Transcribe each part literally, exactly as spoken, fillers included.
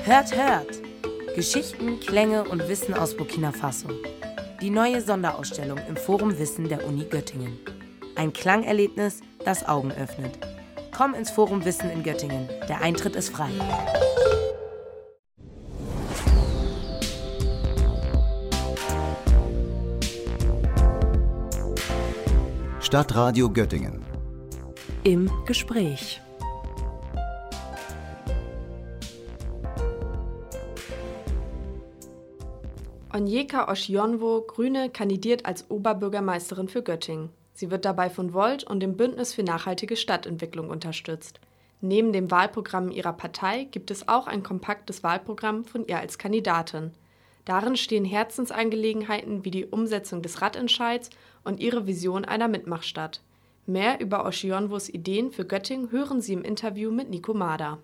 Hört, hört! Geschichten, Klänge und Wissen aus Burkina Faso. Die neue Sonderausstellung im Forum Wissen der Uni Göttingen. Ein Klangerlebnis, das Augen öffnet. Komm ins Forum Wissen in Göttingen. Der Eintritt ist frei. Stadtradio Göttingen. Im Gespräch. Onyeka Oshionwo, Grüne, kandidiert als Oberbürgermeisterin für Göttingen. Sie wird dabei von Volt und dem Bündnis für nachhaltige Stadtentwicklung unterstützt. Neben dem Wahlprogramm ihrer Partei gibt es auch ein kompaktes Wahlprogramm von ihr als Kandidatin. Darin stehen Herzensangelegenheiten wie die Umsetzung des Radentscheids und ihre Vision einer Mitmachstadt. Mehr über Oshionwos Ideen für Göttingen hören Sie im Interview mit Nico Mader.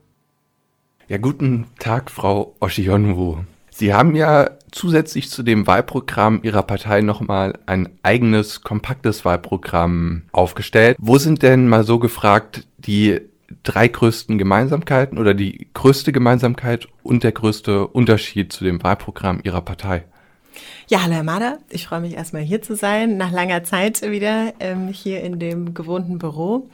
Ja, guten Tag, Frau Oshionwo. Sie haben ja zusätzlich zu dem Wahlprogramm Ihrer Partei nochmal ein eigenes, kompaktes Wahlprogramm aufgestellt. Wo sind denn, mal so gefragt, die drei größten Gemeinsamkeiten oder die größte Gemeinsamkeit und der größte Unterschied zu dem Wahlprogramm Ihrer Partei? Ja, hallo Herr Mader, ich freue mich erstmal hier zu sein, nach langer Zeit wieder ähm, hier in dem gewohnten Büro.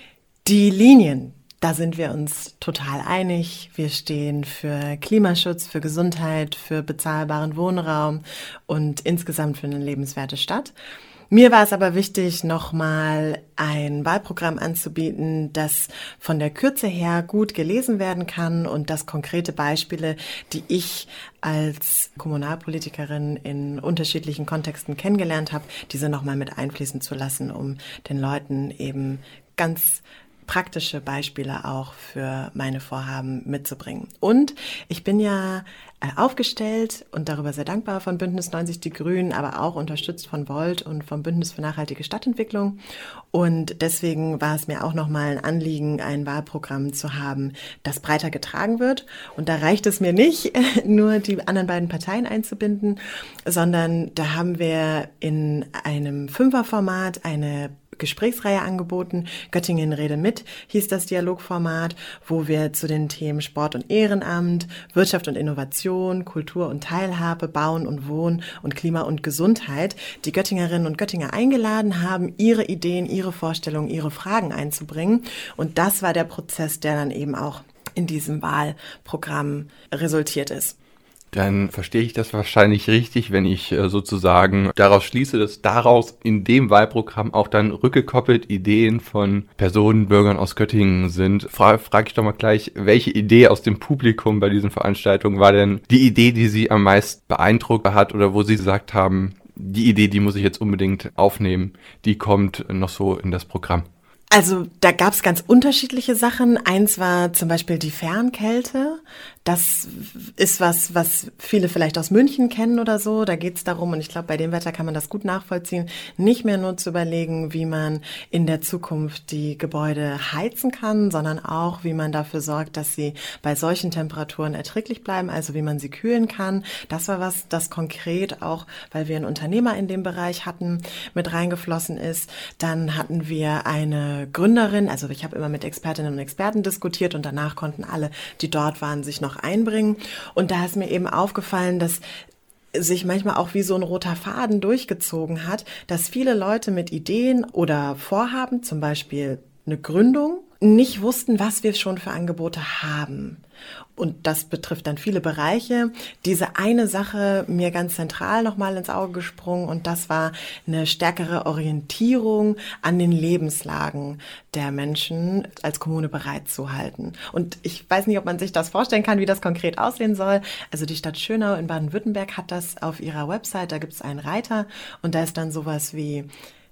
Die Linien, da sind wir uns total einig. Wir stehen für Klimaschutz, für Gesundheit, für bezahlbaren Wohnraum und insgesamt für eine lebenswerte Stadt. Mir war es aber wichtig, nochmal ein Wahlprogramm anzubieten, das von der Kürze her gut gelesen werden kann und das konkrete Beispiele, die ich als Kommunalpolitikerin in unterschiedlichen Kontexten kennengelernt habe, diese nochmal mit einfließen zu lassen, um den Leuten eben ganz praktische Beispiele auch für meine Vorhaben mitzubringen. Und ich bin ja aufgestellt und darüber sehr dankbar von Bündnis neunzig Die Grünen, aber auch unterstützt von Volt und vom Bündnis für nachhaltige Stadtentwicklung. Und deswegen war es mir auch nochmal ein Anliegen, ein Wahlprogramm zu haben, das breiter getragen wird. Und da reicht es mir nicht, nur die anderen beiden Parteien einzubinden, sondern da haben wir in einem Fünferformat eine Gesprächsreihe angeboten. Göttingen Rede mit hieß das Dialogformat, wo wir zu den Themen Sport und Ehrenamt, Wirtschaft und Innovation, Kultur und Teilhabe, Bauen und Wohnen und Klima und Gesundheit die Göttingerinnen und Göttinger eingeladen haben, ihre Ideen, ihre Vorstellungen, ihre Fragen einzubringen. Und das war der Prozess, der dann eben auch in diesem Wahlprogramm resultiert ist. Dann verstehe ich das wahrscheinlich richtig, wenn ich äh, sozusagen daraus schließe, dass daraus in dem Wahlprogramm auch dann rückgekoppelt Ideen von Personen, Bürgern aus Göttingen sind. Fra- frage ich doch mal gleich, welche Idee aus dem Publikum bei diesen Veranstaltungen war denn die Idee, die Sie am meisten beeindruckt hat oder wo Sie gesagt haben, die Idee, die muss ich jetzt unbedingt aufnehmen, die kommt noch so in das Programm? Also da gab es ganz unterschiedliche Sachen. Eins war zum Beispiel die Fernkälte. Das ist was, was viele vielleicht aus München kennen oder so. Da geht es darum, und ich glaube, bei dem Wetter kann man das gut nachvollziehen, nicht mehr nur zu überlegen, wie man in der Zukunft die Gebäude heizen kann, sondern auch, wie man dafür sorgt, dass sie bei solchen Temperaturen erträglich bleiben, also wie man sie kühlen kann. Das war was, das konkret auch, weil wir einen Unternehmer in dem Bereich hatten, mit reingeflossen ist. Dann hatten wir eine Gründerin, also ich habe immer mit Expertinnen und Experten diskutiert und danach konnten alle, die dort waren, sich noch einbringen. Und da ist mir eben aufgefallen, dass sich manchmal auch wie so ein roter Faden durchgezogen hat, dass viele Leute mit Ideen oder Vorhaben, zum Beispiel eine Gründung, nicht wussten, was wir schon für Angebote haben. Und das betrifft dann viele Bereiche. Diese eine Sache mir ganz zentral nochmal ins Auge gesprungen und das war eine stärkere Orientierung an den Lebenslagen der Menschen als Kommune bereitzuhalten. Und ich weiß nicht, ob man sich das vorstellen kann, wie das konkret aussehen soll. Also die Stadt Schönau in Baden-Württemberg hat das auf ihrer Website, da gibt es einen Reiter und da ist dann sowas wie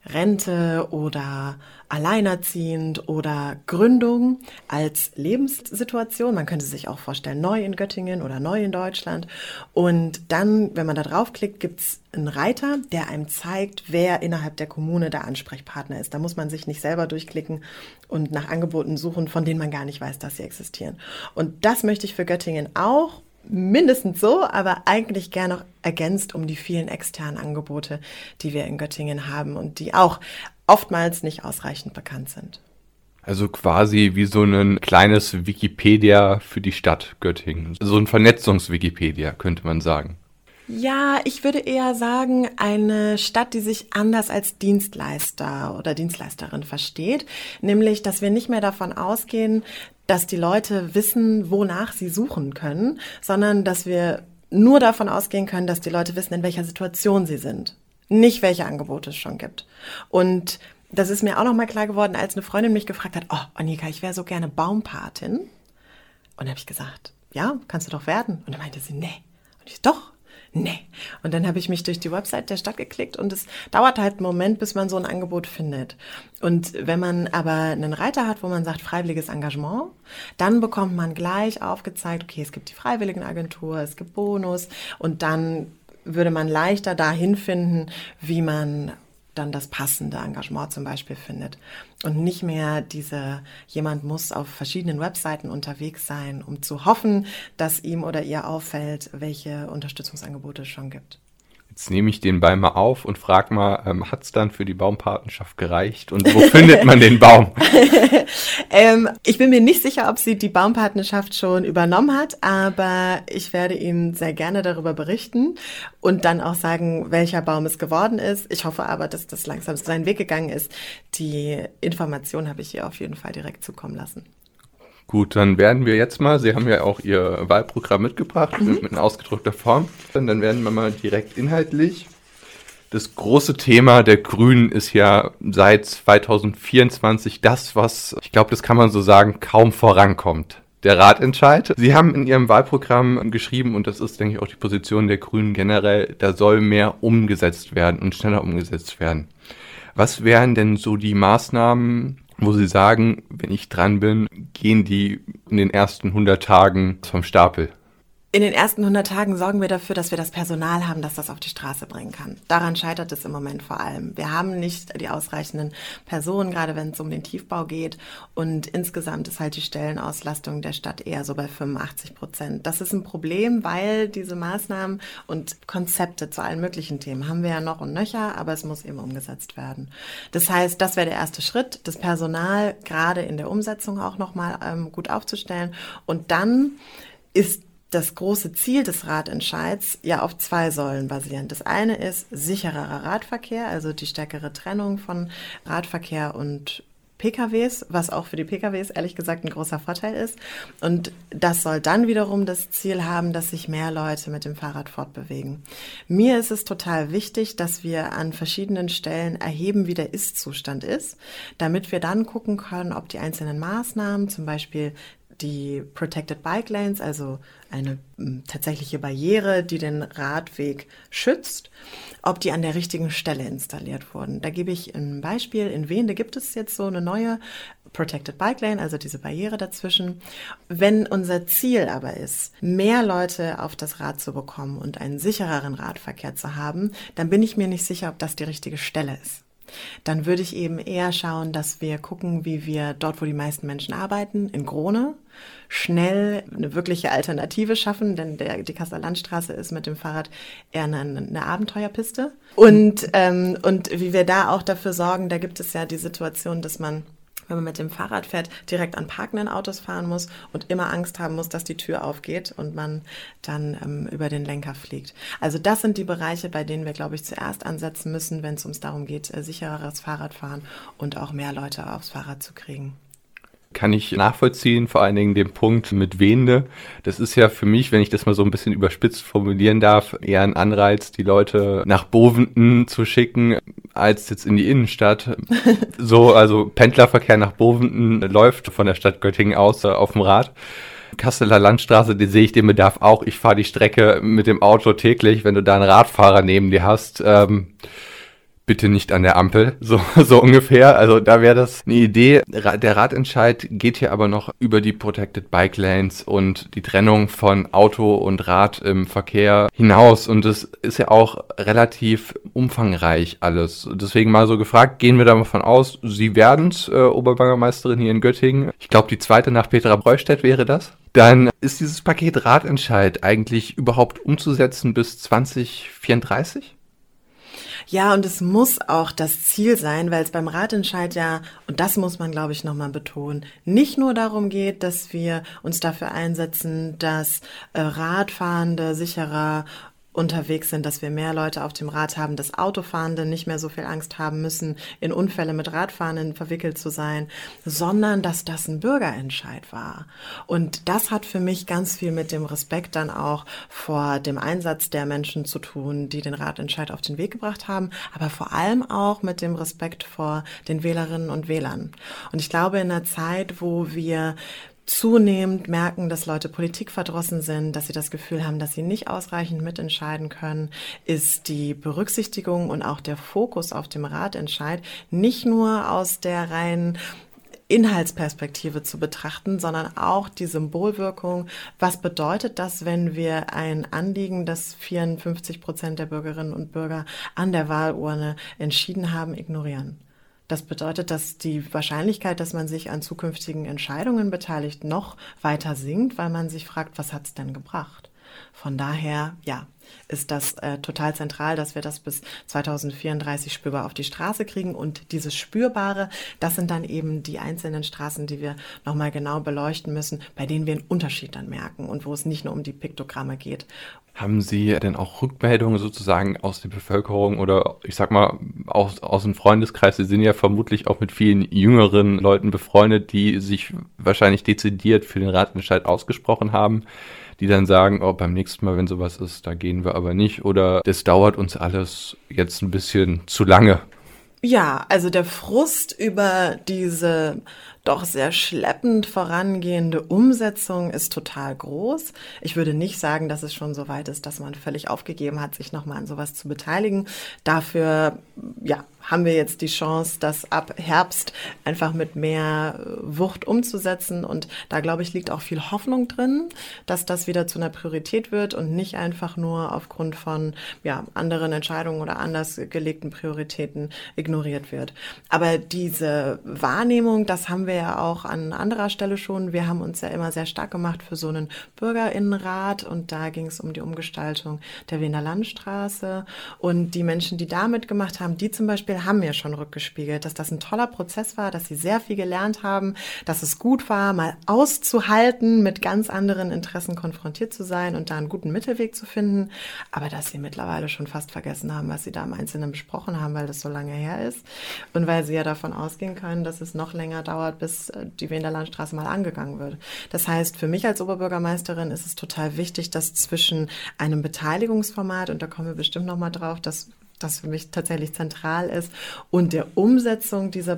Rente oder alleinerziehend oder Gründung als Lebenssituation. Man könnte sich auch vorstellen, neu in Göttingen oder neu in Deutschland. Und dann, wenn man da draufklickt, gibt es einen Reiter, der einem zeigt, wer innerhalb der Kommune der Ansprechpartner ist. Da muss man sich nicht selber durchklicken und nach Angeboten suchen, von denen man gar nicht weiß, dass sie existieren. Und das möchte ich für Göttingen auch. Mindestens so, aber eigentlich gern noch ergänzt um die vielen externen Angebote, die wir in Göttingen haben und die auch oftmals nicht ausreichend bekannt sind. Also quasi wie so ein kleines Wikipedia für die Stadt Göttingen. So ein Vernetzungs-Wikipedia, könnte man sagen. Ja, ich würde eher sagen, eine Stadt, die sich anders als Dienstleister oder Dienstleisterin versteht. Nämlich, dass wir nicht mehr davon ausgehen, dass die Leute wissen, wonach sie suchen können, sondern dass wir nur davon ausgehen können, dass die Leute wissen, in welcher Situation sie sind. Nicht, welche Angebote es schon gibt. Und das ist mir auch noch mal klar geworden, als eine Freundin mich gefragt hat, oh, Annika, ich wäre so gerne Baumpatin. Und dann habe ich gesagt, ja, kannst du doch werden. Und dann meinte sie, nee. Und ich, doch, nee. Und dann habe ich mich durch die Website der Stadt geklickt und es dauert halt einen Moment, bis man so ein Angebot findet. Und wenn man aber einen Reiter hat, wo man sagt, freiwilliges Engagement, dann bekommt man gleich aufgezeigt, okay, es gibt die Freiwilligenagentur, es gibt Bonus und dann würde man leichter dahin finden, wie man dann das passende Engagement zum Beispiel findet. Und nicht mehr diese, jemand muss auf verschiedenen Webseiten unterwegs sein, um zu hoffen, dass ihm oder ihr auffällt, welche Unterstützungsangebote es schon gibt. Jetzt nehme ich den Ball mal auf und frage mal, ähm, hat es dann für die Baumpatenschaft gereicht? Und wo findet man den Baum? ähm, ich bin mir nicht sicher, ob sie die Baumpatenschaft schon übernommen hat, aber ich werde Ihnen sehr gerne darüber berichten und dann auch sagen, welcher Baum es geworden ist. Ich hoffe aber, dass das langsam seinen Weg gegangen ist. Die Information habe ich ihr auf jeden Fall direkt zukommen lassen. Gut, dann werden wir jetzt mal, Sie haben ja auch Ihr Wahlprogramm mitgebracht, mhm. mit in ausgedruckter Form. Dann werden wir mal direkt inhaltlich. Das große Thema der Grünen ist ja seit zwanzig vierundzwanzig das, was, ich glaube, das kann man so sagen, kaum vorankommt. Der Ratentscheid. Sie haben in Ihrem Wahlprogramm geschrieben, und das ist, denke ich, auch die Position der Grünen generell, da soll mehr umgesetzt werden und schneller umgesetzt werden. Was wären denn so die Maßnahmen, wo Sie sagen, wenn ich dran bin, gehen die in den ersten hundert Tagen vom Stapel? In den ersten hundert Tagen sorgen wir dafür, dass wir das Personal haben, das das auf die Straße bringen kann. Daran scheitert es im Moment vor allem. Wir haben nicht die ausreichenden Personen, gerade wenn es um den Tiefbau geht. Und insgesamt ist halt die Stellenauslastung der Stadt eher so bei fünfundachtzig Prozent. Das ist ein Problem, weil diese Maßnahmen und Konzepte zu allen möglichen Themen haben wir ja noch und nöcher, aber es muss eben umgesetzt werden. Das heißt, das wäre der erste Schritt, das Personal gerade in der Umsetzung auch nochmal ähm, gut aufzustellen. Und dann ist das große Ziel des Ratentscheids ja auf zwei Säulen basierend. Das eine ist sichererer Radverkehr, also die stärkere Trennung von Radverkehr und P K Ws, was auch für die P K Ws ehrlich gesagt ein großer Vorteil ist. Und das soll dann wiederum das Ziel haben, dass sich mehr Leute mit dem Fahrrad fortbewegen. Mir ist es total wichtig, dass wir an verschiedenen Stellen erheben, wie der Ist-Zustand ist, damit wir dann gucken können, ob die einzelnen Maßnahmen, zum Beispiel die Protected Bike Lanes, also eine m, tatsächliche Barriere, die den Radweg schützt, ob die an der richtigen Stelle installiert wurden. Da gebe ich ein Beispiel. In Wende gibt es jetzt so eine neue Protected Bike Lane, also diese Barriere dazwischen. Wenn unser Ziel aber ist, mehr Leute auf das Rad zu bekommen und einen sichereren Radverkehr zu haben, dann bin ich mir nicht sicher, ob das die richtige Stelle ist. Dann würde ich eben eher schauen, dass wir gucken, wie wir dort, wo die meisten Menschen arbeiten, in Grone, schnell eine wirkliche Alternative schaffen, denn der, die Kasseler Landstraße ist mit dem Fahrrad eher eine, eine Abenteuerpiste. Und, ähm, und wie wir da auch dafür sorgen, da gibt es ja die Situation, dass man, wenn man mit dem Fahrrad fährt, direkt an parkenden Autos fahren muss und immer Angst haben muss, dass die Tür aufgeht und man dann ähm, über den Lenker fliegt. Also das sind die Bereiche, bei denen wir, glaube ich, zuerst ansetzen müssen, wenn es ums darum geht, äh, sichereres Fahrradfahren und auch mehr Leute aufs Fahrrad zu kriegen. Kann ich nachvollziehen, vor allen Dingen den Punkt mit Wende. Das ist ja für mich, wenn ich das mal so ein bisschen überspitzt formulieren darf, eher ein Anreiz, die Leute nach Bovenden zu schicken, als jetzt in die Innenstadt. So, also Pendlerverkehr nach Bovenden läuft von der Stadt Göttingen aus äh, auf dem Rad. Kasseler Landstraße, die sehe ich den Bedarf auch. Ich fahre die Strecke mit dem Auto täglich. Wenn du da einen Radfahrer neben dir hast, ähm, bitte nicht an der Ampel, so, so ungefähr. Also da wäre das eine Idee. Der Ratentscheid geht hier aber noch über die Protected Bike Lanes und die Trennung von Auto und Rad im Verkehr hinaus. Und das ist ja auch relativ umfangreich alles. Deswegen mal so gefragt, gehen wir da mal von aus, Sie werden's, äh, Oberbürgermeisterin hier in Göttingen. Ich glaube, die zweite nach Petra Breustedt wäre das. Dann ist dieses Paket Ratentscheid eigentlich überhaupt umzusetzen bis zwanzig vierunddreißig? Ja, und es muss auch das Ziel sein, weil es beim Ratentscheid ja, und das muss man, glaube ich, nochmal betonen, nicht nur darum geht, dass wir uns dafür einsetzen, dass äh, Radfahrende sicherer unterwegs sind, dass wir mehr Leute auf dem Rad haben, dass Autofahrende nicht mehr so viel Angst haben müssen, in Unfälle mit Radfahrenden verwickelt zu sein, sondern dass das ein Bürgerentscheid war. Und das hat für mich ganz viel mit dem Respekt dann auch vor dem Einsatz der Menschen zu tun, die den Ratentscheid auf den Weg gebracht haben, aber vor allem auch mit dem Respekt vor den Wählerinnen und Wählern. Und ich glaube, in einer Zeit, wo wir zunehmend merken, dass Leute politikverdrossen sind, dass sie das Gefühl haben, dass sie nicht ausreichend mitentscheiden können, ist die Berücksichtigung und auch der Fokus auf dem Ratentscheid nicht nur aus der reinen Inhaltsperspektive zu betrachten, sondern auch die Symbolwirkung. Was bedeutet das, wenn wir ein Anliegen, das vierundfünfzig Prozent der Bürgerinnen und Bürger an der Wahlurne entschieden haben, ignorieren? Das bedeutet, dass die Wahrscheinlichkeit, dass man sich an zukünftigen Entscheidungen beteiligt, noch weiter sinkt, weil man sich fragt, was hat's denn gebracht? Von daher, ja, ist das äh, total zentral, dass wir das bis zweitausendvierunddreißig spürbar auf die Straße kriegen. Und dieses Spürbare, das sind dann eben die einzelnen Straßen, die wir nochmal genau beleuchten müssen, bei denen wir einen Unterschied dann merken und wo es nicht nur um die Piktogramme geht. Haben Sie denn auch Rückmeldungen sozusagen aus der Bevölkerung oder ich sag mal aus, aus dem Freundeskreis? Sie sind ja vermutlich auch mit vielen jüngeren Leuten befreundet, die sich wahrscheinlich dezidiert für den Ratentscheid ausgesprochen haben, die dann sagen, oh, beim nächsten Mal, wenn sowas ist, da gehen wir aber nicht oder das dauert uns alles jetzt ein bisschen zu lange. Ja, also der Frust über diese doch sehr schleppend vorangehende Umsetzung ist total groß. Ich würde nicht sagen, dass es schon so weit ist, dass man völlig aufgegeben hat, sich nochmal an sowas zu beteiligen. Dafür, ja, haben wir jetzt die Chance, das ab Herbst einfach mit mehr Wucht umzusetzen. Und da, glaube ich, liegt auch viel Hoffnung drin, dass das wieder zu einer Priorität wird und nicht einfach nur aufgrund von ja, anderen Entscheidungen oder anders gelegten Prioritäten ignoriert wird. Aber diese Wahrnehmung, das haben wir ja auch an anderer Stelle schon. Wir haben uns ja immer sehr stark gemacht für so einen BürgerInnenrat und da ging es um die Umgestaltung der Wiener Landstraße. Und die Menschen, die da mitgemacht haben, die zum Beispiel haben mir schon rückgespiegelt, dass das ein toller Prozess war, dass sie sehr viel gelernt haben, dass es gut war, mal auszuhalten, mit ganz anderen Interessen konfrontiert zu sein und da einen guten Mittelweg zu finden, aber dass sie mittlerweile schon fast vergessen haben, was sie da im Einzelnen besprochen haben, weil das so lange her ist und weil sie ja davon ausgehen können, dass es noch länger dauert, bis die Wiener Landstraße mal angegangen wird. Das heißt, für mich als Oberbürgermeisterin ist es total wichtig, dass zwischen einem Beteiligungsformat, und da kommen wir bestimmt noch mal drauf, dass das für mich tatsächlich zentral ist, und der Umsetzung dieser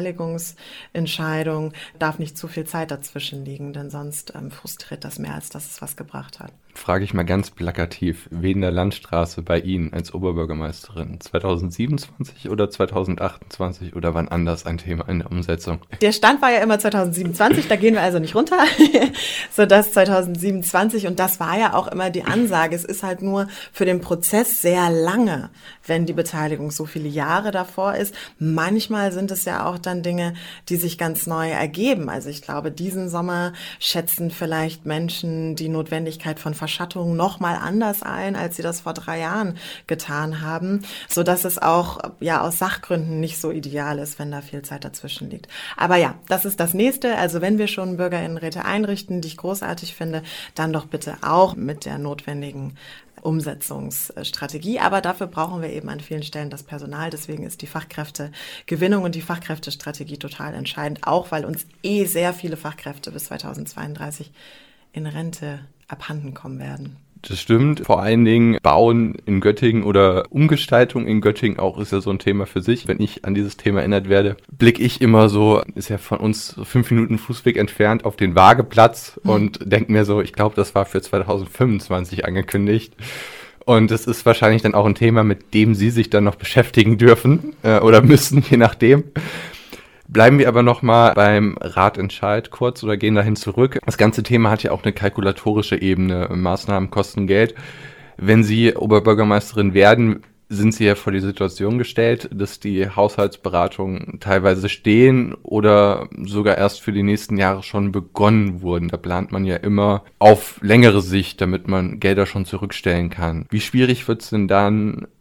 Beteiligungsentscheidung darf nicht zu viel Zeit dazwischen liegen, denn sonst ähm, frustriert das mehr, als dass es was gebracht hat. Frage ich mal ganz plakativ, Wiener Landstraße bei Ihnen als Oberbürgermeisterin zweitausendsiebenundzwanzig oder zweitausendachtundzwanzig oder wann anders ein Thema in der Umsetzung? Der Stand war ja immer zweitausendsiebenundzwanzig, da gehen wir also nicht runter, sodass zweitausendsiebenundzwanzig, und das war ja auch immer die Ansage, es ist halt nur für den Prozess sehr lange, wenn die Beteiligung so viele Jahre davor ist. Manchmal sind es ja auch dann Dinge, die sich ganz neu ergeben. Also ich glaube, diesen Sommer schätzen vielleicht Menschen die Notwendigkeit von Verschattung noch mal anders ein, als sie das vor drei Jahren getan haben, so dass es auch ja aus Sachgründen nicht so ideal ist, wenn da viel Zeit dazwischen liegt. Aber ja, das ist das Nächste. Also wenn wir schon BürgerInnenräte einrichten, die ich großartig finde, dann doch bitte auch mit der notwendigen Umsetzungsstrategie. Aber dafür brauchen wir eben an vielen Stellen das Personal. Deswegen ist die Fachkräftegewinnung und die Fachkräftestrategie total entscheidend, auch weil uns eh sehr viele Fachkräfte bis zweitausendzweiunddreißig in Rente abhanden kommen werden. Das stimmt. Vor allen Dingen Bauen in Göttingen oder Umgestaltung in Göttingen auch ist ja so ein Thema für sich. Wenn ich an dieses Thema erinnert werde, blicke ich immer so, ist ja von uns fünf Minuten Fußweg entfernt, auf den Waageplatz mhm. und denke mir so, ich glaube, das war für zweitausendfünfundzwanzig angekündigt. Und es ist wahrscheinlich dann auch ein Thema, mit dem Sie sich dann noch beschäftigen dürfen äh, oder müssen, je nachdem. Bleiben wir aber nochmal beim Ratentscheid kurz oder gehen dahin zurück. Das ganze Thema hat ja auch eine kalkulatorische Ebene. Maßnahmen kosten Geld. Wenn Sie Oberbürgermeisterin werden, sind Sie ja vor die Situation gestellt, dass die Haushaltsberatungen teilweise stehen oder sogar erst für die nächsten Jahre schon begonnen wurden. Da plant man ja immer auf längere Sicht, damit man Gelder schon zurückstellen kann. Wie schwierig wird es denn dann,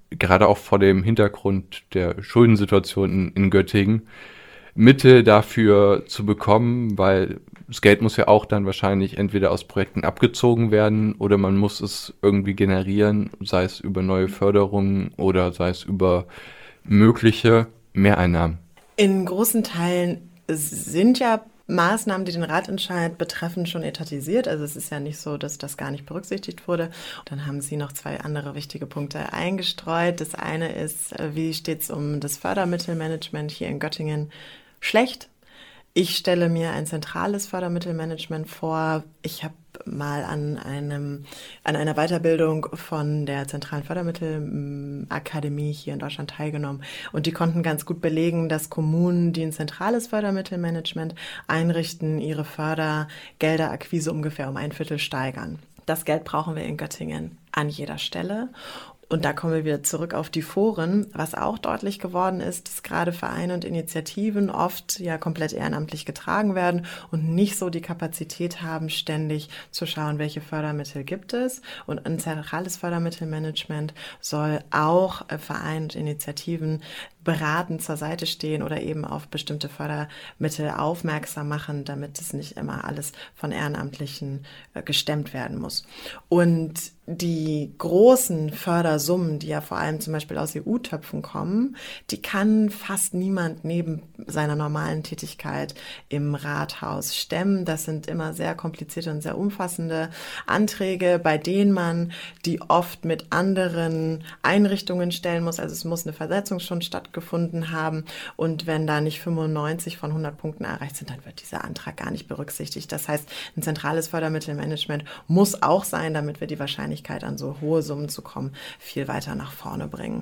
gerade auch vor dem Hintergrund der Schuldensituation in, in Göttingen, Mittel dafür zu bekommen, weil das Geld muss ja auch dann wahrscheinlich entweder aus Projekten abgezogen werden oder man muss es irgendwie generieren, sei es über neue Förderungen oder sei es über mögliche Mehreinnahmen. In großen Teilen sind ja Maßnahmen, die den Ratentscheid betreffen, schon etatisiert. Also es ist ja nicht so, dass das gar nicht berücksichtigt wurde. Dann haben Sie noch zwei andere wichtige Punkte eingestreut. Das eine ist, wie steht es um das Fördermittelmanagement hier in Göttingen? Schlecht. Ich stelle mir ein zentrales Fördermittelmanagement vor. Ich habe mal an einem an einer Weiterbildung von der Zentralen Fördermittelakademie hier in Deutschland teilgenommen und die konnten ganz gut belegen, dass Kommunen, die ein zentrales Fördermittelmanagement einrichten, ihre Fördergelderakquise ungefähr um ein Viertel steigern. Das Geld brauchen wir in Göttingen an jeder Stelle. Und da kommen wir wieder zurück auf die Foren. Was auch deutlich geworden ist, dass gerade Vereine und Initiativen oft ja komplett ehrenamtlich getragen werden und nicht so die Kapazität haben, ständig zu schauen, welche Fördermittel gibt es. Und ein zentrales Fördermittelmanagement soll auch Vereine und Initiativen beratend zur Seite stehen oder eben auf bestimmte Fördermittel aufmerksam machen, damit es nicht immer alles von Ehrenamtlichen äh, gestemmt werden muss. Und die großen Fördersummen, die ja vor allem zum Beispiel aus E U-Töpfen kommen, die kann fast niemand neben seiner normalen Tätigkeit im Rathaus stemmen. Das sind immer sehr komplizierte und sehr umfassende Anträge, bei denen man die oft mit anderen Einrichtungen stellen muss. Also es muss eine Versetzung schon stattgefunden haben und wenn da nicht fünfundneunzig von hundert Punkten erreicht sind, dann wird dieser Antrag gar nicht berücksichtigt. Das heißt, ein zentrales Fördermittelmanagement muss auch sein, damit wir die Wahrscheinlichkeit an so hohe Summen zu kommen, viel weiter nach vorne bringen.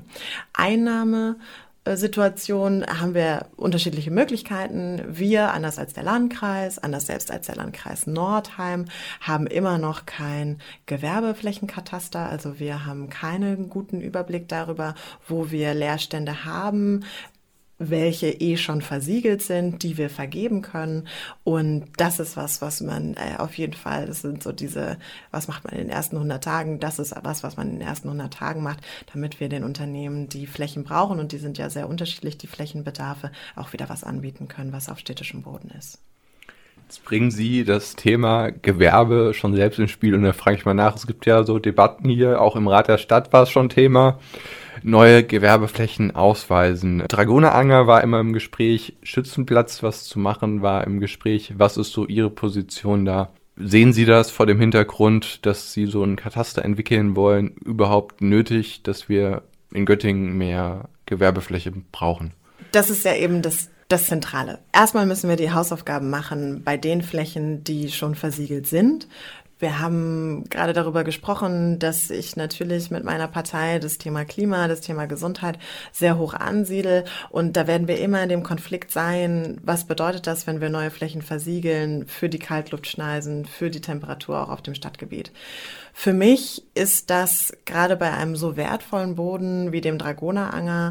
Einnahmesituation haben wir unterschiedliche Möglichkeiten. Wir, anders als der Landkreis, anders selbst als der Landkreis Nordheim, haben immer noch kein Gewerbeflächenkataster. Also wir haben keinen guten Überblick darüber, wo wir Leerstände haben, welche eh schon versiegelt sind, die wir vergeben können. Und das ist was, was man äh, auf jeden Fall, das sind so diese, was macht man in den ersten hundert Tagen, das ist was, was man in den ersten hundert Tagen macht, damit wir den Unternehmen, die Flächen brauchen, und die sind ja sehr unterschiedlich, die Flächenbedarfe, auch wieder was anbieten können, was auf städtischem Boden ist. Jetzt bringen Sie das Thema Gewerbe schon selbst ins Spiel und da frage ich mal nach, es gibt ja so Debatten hier, auch im Rat der Stadt war es schon Thema, neue Gewerbeflächen ausweisen. Dragoneranger war immer im Gespräch, Schützenplatz was zu machen war im Gespräch. Was ist so Ihre Position da? Sehen Sie das vor dem Hintergrund, dass Sie so ein Kataster entwickeln wollen, überhaupt nötig, dass wir in Göttingen mehr Gewerbefläche brauchen? Das ist ja eben das Das Zentrale. Erstmal müssen wir die Hausaufgaben machen bei den Flächen, die schon versiegelt sind. Wir haben gerade darüber gesprochen, dass ich natürlich mit meiner Partei das Thema Klima, das Thema Gesundheit sehr hoch ansiedle. Und da werden wir immer in dem Konflikt sein, was bedeutet das, wenn wir neue Flächen versiegeln für die Kaltluftschneisen, für die Temperatur auch auf dem Stadtgebiet. Für mich ist das gerade bei einem so wertvollen Boden wie dem Dragoneranger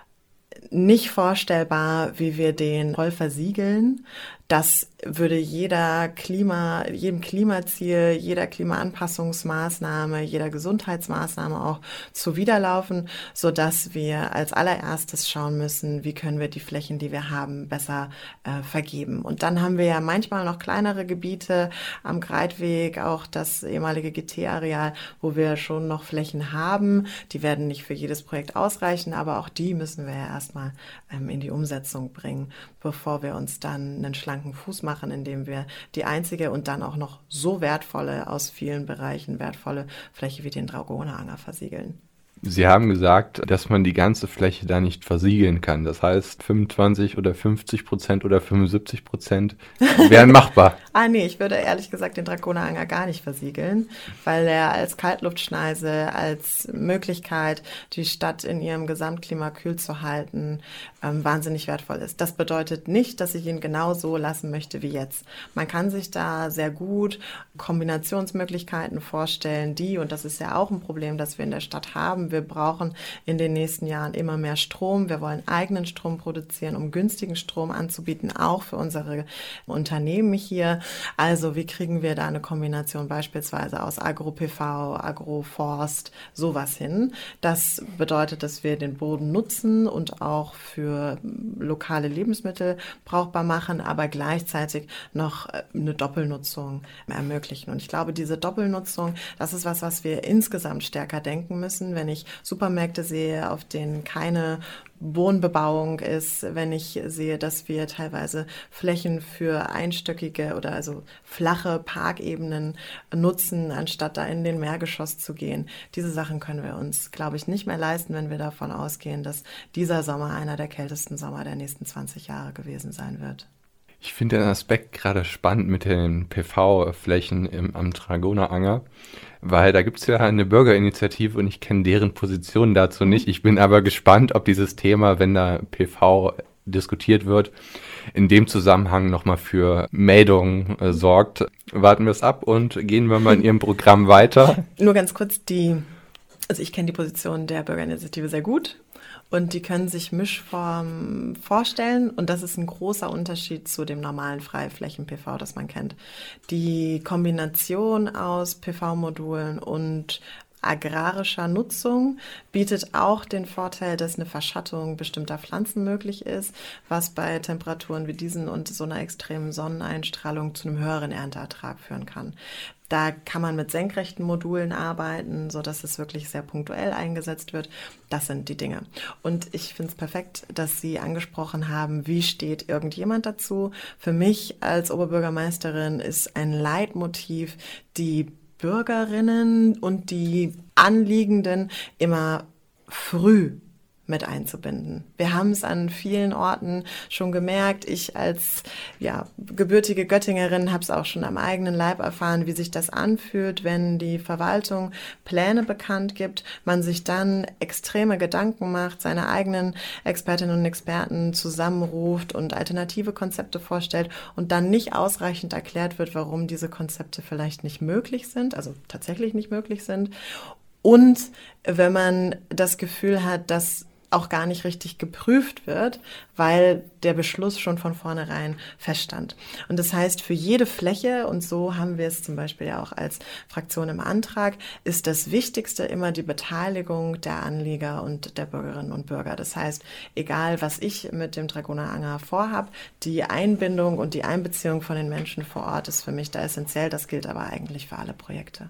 nicht vorstellbar, wie wir den voll versiegeln. Das würde jeder Klima, jedem Klimaziel, jeder Klimaanpassungsmaßnahme, jeder Gesundheitsmaßnahme auch zuwiderlaufen, sodass wir als allererstes schauen müssen, wie können wir die Flächen, die wir haben, besser äh, vergeben. Und dann haben wir ja manchmal noch kleinere Gebiete am Greitweg, auch das ehemalige G T-Areal, wo wir schon noch Flächen haben. Die werden nicht für jedes Projekt ausreichen, aber auch die müssen wir ja erstmal ähm, in die Umsetzung bringen, bevor wir uns dann einen schlanken Fuß machen, indem wir die einzige und dann auch noch so wertvolle, aus vielen Bereichen wertvolle Fläche wie den Dragoneranger versiegeln. Sie haben gesagt, dass man die ganze Fläche da nicht versiegeln kann. Das heißt, fünfundzwanzig oder fünfzig Prozent oder fünfundsiebzig Prozent wären machbar. ah nee, ich würde ehrlich gesagt den Dragoneranger gar nicht versiegeln, weil er als Kaltluftschneise, als Möglichkeit, die Stadt in ihrem Gesamtklima kühl zu halten, ähm, wahnsinnig wertvoll ist. Das bedeutet nicht, dass ich ihn genau so lassen möchte wie jetzt. Man kann sich da sehr gut Kombinationsmöglichkeiten vorstellen, die, und das ist ja auch ein Problem, das wir in der Stadt haben, haben. Wir brauchen in den nächsten Jahren immer mehr Strom. Wir wollen eigenen Strom produzieren, um günstigen Strom anzubieten, auch für unsere Unternehmen hier. Also wie kriegen wir da eine Kombination beispielsweise aus Agro-P V, Agroforst, sowas hin? Das bedeutet, dass wir den Boden nutzen und auch für lokale Lebensmittel brauchbar machen, aber gleichzeitig noch eine Doppelnutzung ermöglichen. Und ich glaube, diese Doppelnutzung, das ist was, was wir insgesamt stärker denken müssen. Wenn ich Supermärkte sehe, auf denen keine Wohnbebauung ist, wenn ich sehe, dass wir teilweise Flächen für einstöckige oder also flache Parkebenen nutzen, anstatt da in den Mehrgeschoss zu gehen. Diese Sachen können wir uns, glaube ich, nicht mehr leisten, wenn wir davon ausgehen, dass dieser Sommer einer der kältesten Sommer der nächsten zwanzig Jahre gewesen sein wird. Ich finde den Aspekt gerade spannend mit den P V-Flächen im, am Dragoneranger, weil da gibt es ja eine Bürgerinitiative und ich kenne deren Position dazu nicht. Ich bin aber gespannt, ob dieses Thema, wenn da P V diskutiert wird, in dem Zusammenhang nochmal für Meldungen äh, sorgt. Warten wir es ab und gehen wir mal in Ihrem Programm weiter. Nur ganz kurz, die, also ich kenne die Position der Bürgerinitiative sehr gut. Und die können sich Mischformen vorstellen. Und das ist ein großer Unterschied zu dem normalen Freiflächen-P V, das man kennt. Die Kombination aus P V-Modulen und agrarischer Nutzung bietet auch den Vorteil, dass eine Verschattung bestimmter Pflanzen möglich ist, was bei Temperaturen wie diesen und so einer extremen Sonneneinstrahlung zu einem höheren Ernteertrag führen kann. Da kann man mit senkrechten Modulen arbeiten, sodass es wirklich sehr punktuell eingesetzt wird. Das sind die Dinge. Und ich finde es perfekt, dass Sie angesprochen haben, wie steht irgendjemand dazu. Für mich als Oberbürgermeisterin ist ein Leitmotiv, die Bürgerinnen und die Anliegenden immer früh mit einzubinden. Wir haben es an vielen Orten schon gemerkt. Ich als ja, gebürtige Göttingerin habe es auch schon am eigenen Leib erfahren, wie sich das anfühlt, wenn die Verwaltung Pläne bekannt gibt, man sich dann extreme Gedanken macht, seine eigenen Expertinnen und Experten zusammenruft und alternative Konzepte vorstellt und dann nicht ausreichend erklärt wird, warum diese Konzepte vielleicht nicht möglich sind, also tatsächlich nicht möglich sind. Und wenn man das Gefühl hat, dass auch gar nicht richtig geprüft wird, weil der Beschluss schon von vornherein feststand. Und das heißt, für jede Fläche, und so haben wir es zum Beispiel ja auch als Fraktion im Antrag, ist das Wichtigste immer die Beteiligung der Anlieger und der Bürgerinnen und Bürger. Das heißt, egal was ich mit dem Dragoneranger vorhab, die Einbindung und die Einbeziehung von den Menschen vor Ort ist für mich da essentiell. Das gilt aber eigentlich für alle Projekte.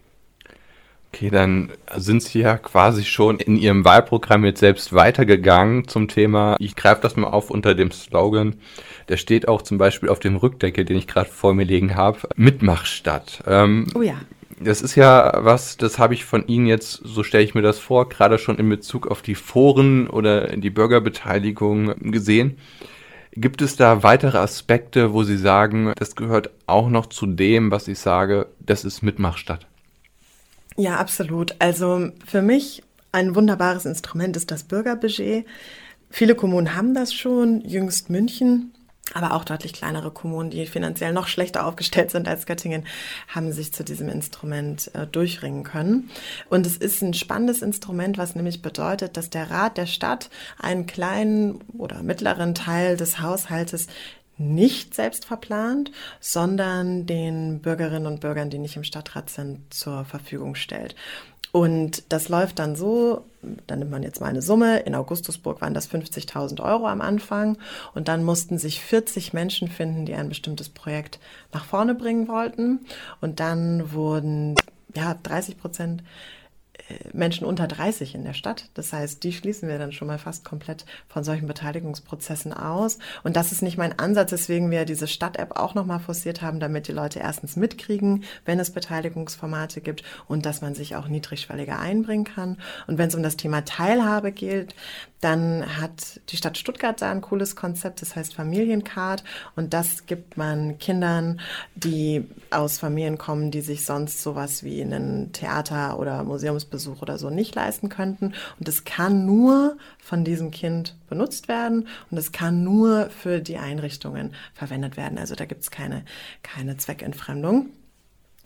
Okay, dann sind Sie ja quasi schon in Ihrem Wahlprogramm jetzt selbst weitergegangen zum Thema, ich greife das mal auf unter dem Slogan, der steht auch zum Beispiel auf dem Rückdeckel, den ich gerade vor mir liegen habe, Mitmachstadt. Ähm, oh ja. Das ist ja was, das habe ich von Ihnen jetzt, so stelle ich mir das vor, gerade schon in Bezug auf die Foren oder die Bürgerbeteiligung gesehen. Gibt es da weitere Aspekte, wo Sie sagen, das gehört auch noch zu dem, was ich sage, das ist Mitmachstadt? Ja, absolut. Also für mich ein wunderbares Instrument ist das Bürgerbudget. Viele Kommunen haben das schon, jüngst München, aber auch deutlich kleinere Kommunen, die finanziell noch schlechter aufgestellt sind als Göttingen, haben sich zu diesem Instrument äh, durchringen können. Und es ist ein spannendes Instrument, was nämlich bedeutet, dass der Rat der Stadt einen kleinen oder mittleren Teil des Haushaltes nicht selbst verplant, sondern den Bürgerinnen und Bürgern, die nicht im Stadtrat sind, zur Verfügung stellt. Und das läuft dann so, dann nimmt man jetzt mal eine Summe, in Augustusburg waren das fünfzigtausend Euro am Anfang und dann mussten sich vierzig Menschen finden, die ein bestimmtes Projekt nach vorne bringen wollten und dann wurden ja dreißig Prozent Menschen unter dreißig in der Stadt. Das heißt, die schließen wir dann schon mal fast komplett von solchen Beteiligungsprozessen aus. Und das ist nicht mein Ansatz, weswegen wir diese Stadt-App auch nochmal forciert haben, damit die Leute erstens mitkriegen, wenn es Beteiligungsformate gibt und dass man sich auch niedrigschwelliger einbringen kann. Und wenn es um das Thema Teilhabe geht, dann hat die Stadt Stuttgart da ein cooles Konzept, das heißt Familiencard und das gibt man Kindern, die aus Familien kommen, die sich sonst sowas wie einen Theater- oder Museumsbesuch oder so nicht leisten könnten und es kann nur von diesem Kind benutzt werden und es kann nur für die Einrichtungen verwendet werden. Also da gibt es keine, keine Zweckentfremdung.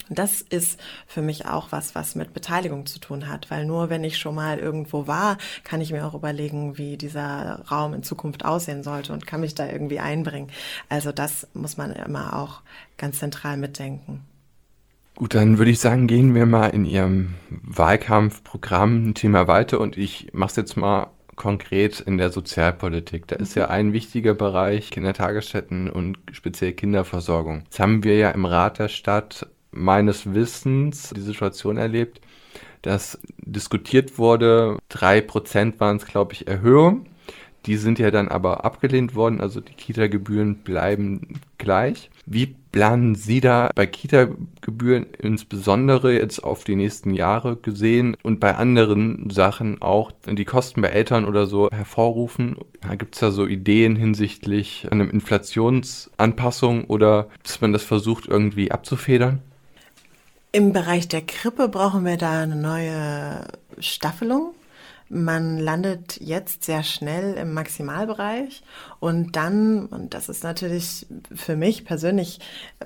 Das ist für mich auch was, was mit Beteiligung zu tun hat, weil nur wenn ich schon mal irgendwo war, kann ich mir auch überlegen, wie dieser Raum in Zukunft aussehen sollte und kann mich da irgendwie einbringen. Also das muss man immer auch ganz zentral mitdenken. Gut, dann würde ich sagen, gehen wir mal in Ihrem Wahlkampfprogramm ein Thema weiter und ich mache es jetzt mal konkret in der Sozialpolitik. Da ist ja ein wichtiger Bereich Kindertagesstätten und speziell Kinderversorgung. Jetzt haben wir ja im Rat der Stadt meines Wissens die Situation erlebt, dass diskutiert wurde, drei Prozent waren es, glaube ich, Erhöhung. Die sind ja dann aber abgelehnt worden, also die Kita-Gebühren bleiben gleich. Wie planen Sie da bei Kita-Gebühren insbesondere jetzt auf die nächsten Jahre gesehen und bei anderen Sachen auch die Kosten bei Eltern oder so hervorrufen? Gibt es da so Ideen hinsichtlich einer Inflationsanpassung oder dass man das versucht irgendwie abzufedern? Im Bereich der Krippe brauchen wir da eine neue Staffelung. Man landet jetzt sehr schnell im Maximalbereich und dann, und das ist natürlich für mich persönlich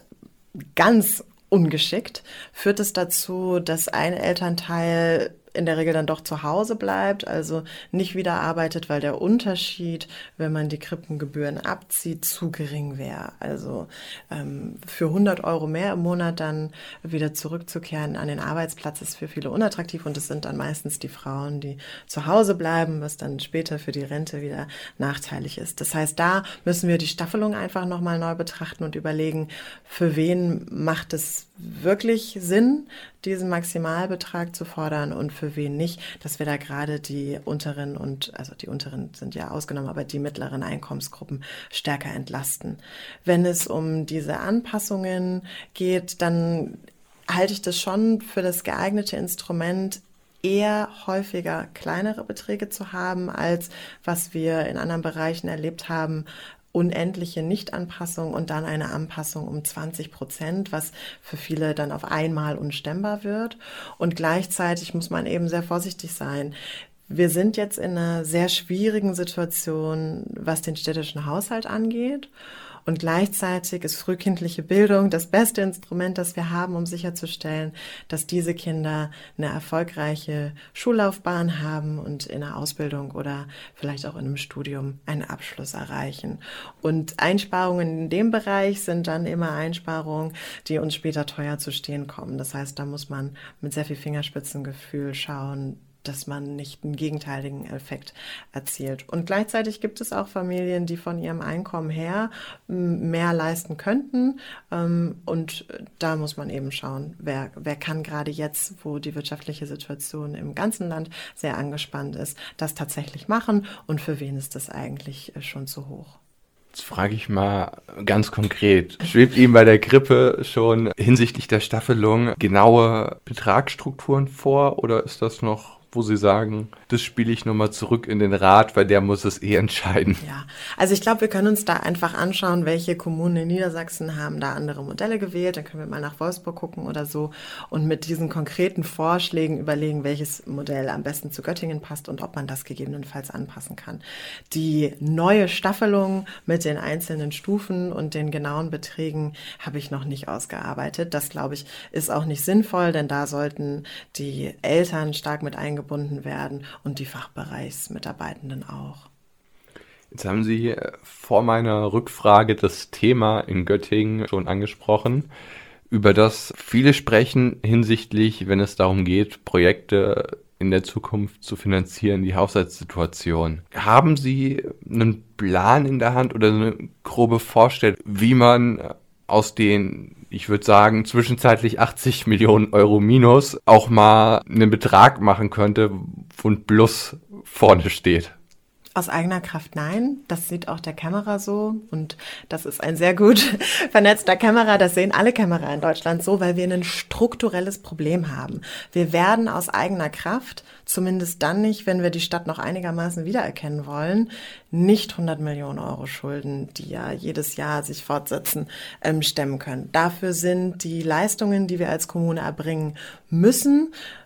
ganz ungeschickt, führt es dazu, dass ein Elternteil in der Regel dann doch zu Hause bleibt, also nicht wieder arbeitet, weil der Unterschied, wenn man die Krippengebühren abzieht, zu gering wäre. Also ähm, für hundert Euro mehr im Monat dann wieder zurückzukehren an den Arbeitsplatz ist für viele unattraktiv und es sind dann meistens die Frauen, die zu Hause bleiben, was dann später für die Rente wieder nachteilig ist. Das heißt, da müssen wir die Staffelung einfach nochmal neu betrachten und überlegen, für wen macht es wirklich Sinn, diesen Maximalbetrag zu fordern und für wen nicht, dass wir da gerade die unteren und, also die unteren sind ja ausgenommen, aber die mittleren Einkommensgruppen stärker entlasten. Wenn es um diese Anpassungen geht, dann halte ich das schon für das geeignete Instrument, eher häufiger kleinere Beträge zu haben, als was wir in anderen Bereichen erlebt haben, unendliche Nichtanpassung und dann eine Anpassung um zwanzig Prozent, was für viele dann auf einmal unstemmbar wird. Und gleichzeitig muss man eben sehr vorsichtig sein. Wir sind jetzt in einer sehr schwierigen Situation, was den städtischen Haushalt angeht. Und gleichzeitig ist frühkindliche Bildung das beste Instrument, das wir haben, um sicherzustellen, dass diese Kinder eine erfolgreiche Schullaufbahn haben und in einer Ausbildung oder vielleicht auch in einem Studium einen Abschluss erreichen. Und Einsparungen in dem Bereich sind dann immer Einsparungen, die uns später teuer zu stehen kommen. Das heißt, da muss man mit sehr viel Fingerspitzengefühl schauen, dass man nicht einen gegenteiligen Effekt erzielt. Und gleichzeitig gibt es auch Familien, die von ihrem Einkommen her mehr leisten könnten. Und da muss man eben schauen, wer, wer kann gerade jetzt, wo die wirtschaftliche Situation im ganzen Land sehr angespannt ist, das tatsächlich machen und für wen ist das eigentlich schon zu hoch? Jetzt frage ich mal ganz konkret, schwebt Ihnen bei der Krippe schon hinsichtlich der Staffelung genaue Betragsstrukturen vor oder ist das noch, wo Sie sagen, das spiele ich nochmal zurück in den Rat, weil der muss es eh entscheiden? Ja, also ich glaube, wir können uns da einfach anschauen, welche Kommunen in Niedersachsen haben da andere Modelle gewählt. Dann können wir mal nach Wolfsburg gucken oder so und mit diesen konkreten Vorschlägen überlegen, welches Modell am besten zu Göttingen passt und ob man das gegebenenfalls anpassen kann. Die neue Staffelung mit den einzelnen Stufen und den genauen Beträgen habe ich noch nicht ausgearbeitet. Das, glaube ich, ist auch nicht sinnvoll, denn da sollten die Eltern stark mit eingebunden werden und die Fachbereichsmitarbeitenden auch. Jetzt haben Sie vor meiner Rückfrage das Thema in Göttingen schon angesprochen, über das viele sprechen hinsichtlich, wenn es darum geht, Projekte in der Zukunft zu finanzieren, die Haushaltssituation. Haben Sie einen Plan in der Hand oder eine grobe Vorstellung, wie man aus den, ich würde sagen, zwischenzeitlich achtzig Millionen Euro Minus auch mal einen Betrag machen könnte, wo ein Plus vorne steht? Aus eigener Kraft nein, das sieht auch der Kämmerer so und das ist ein sehr gut vernetzter Kämmerer, das sehen alle Kämmerer in Deutschland so, weil wir ein strukturelles Problem haben. Wir werden aus eigener Kraft, zumindest dann nicht, wenn wir die Stadt noch einigermaßen wiedererkennen wollen, nicht hundert Millionen Euro Schulden, die ja jedes Jahr sich fortsetzen, ähm, stemmen können. Dafür sind die Leistungen, die wir als Kommune erbringen müssen,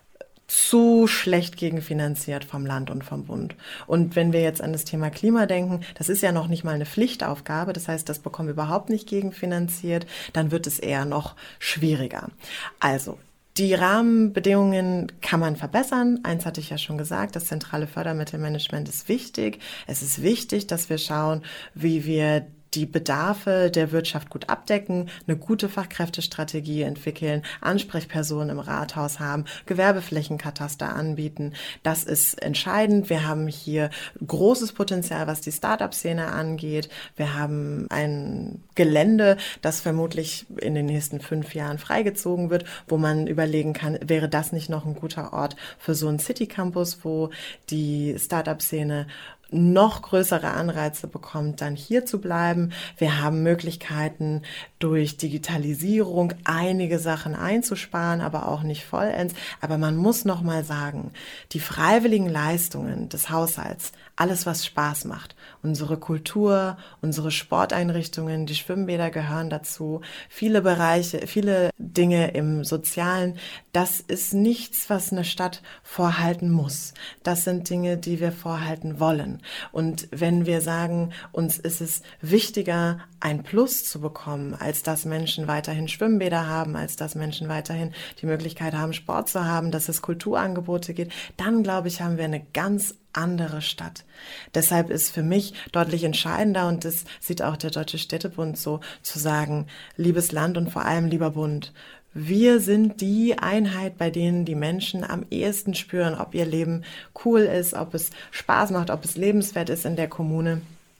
zu schlecht gegenfinanziert vom Land und vom Bund. Und wenn wir jetzt an das Thema Klima denken, das ist ja noch nicht mal eine Pflichtaufgabe, das heißt, das bekommen wir überhaupt nicht gegenfinanziert, dann wird es eher noch schwieriger. Also, die Rahmenbedingungen kann man verbessern. Eins hatte ich ja schon gesagt, das zentrale Fördermittelmanagement ist wichtig. Es ist wichtig, dass wir schauen, wie wir die Bedarfe der Wirtschaft gut abdecken, eine gute Fachkräftestrategie entwickeln, Ansprechpersonen im Rathaus haben, Gewerbeflächenkataster anbieten. Das ist entscheidend. Wir haben hier großes Potenzial, was die Start-up-Szene angeht. Wir haben ein Gelände, das vermutlich in den nächsten fünf Jahren freigezogen wird, wo man überlegen kann, wäre das nicht noch ein guter Ort für so einen City-Campus, wo die Start-up-Szene noch größere Anreize bekommt, dann hier zu bleiben. Wir haben Möglichkeiten, durch Digitalisierung einige Sachen einzusparen, aber auch nicht vollends. Aber man muss noch mal sagen, die freiwilligen Leistungen des Haushalts, alles was Spaß macht, unsere Kultur, unsere Sporteinrichtungen, die Schwimmbäder gehören dazu, viele Bereiche, viele Dinge im Sozialen, das ist nichts, was eine Stadt vorhalten muss. Das sind Dinge, die wir vorhalten wollen. Und wenn wir sagen, uns ist es wichtiger, ein Plus zu bekommen, als dass Menschen weiterhin Schwimmbäder haben, als dass Menschen weiterhin die Möglichkeit haben, Sport zu haben, dass es Kulturangebote gibt, dann glaube ich, haben wir eine ganz andere Stadt. Deshalb ist für mich deutlich entscheidender, und das sieht auch der Deutsche Städtebund so, zu sagen, liebes Land und vor allem lieber Bund, wir sind die Einheit, bei denen die Menschen am ehesten spüren, ob ihr Leben cool ist, ob es Spaß macht, ob es lebenswert ist in der Kommune.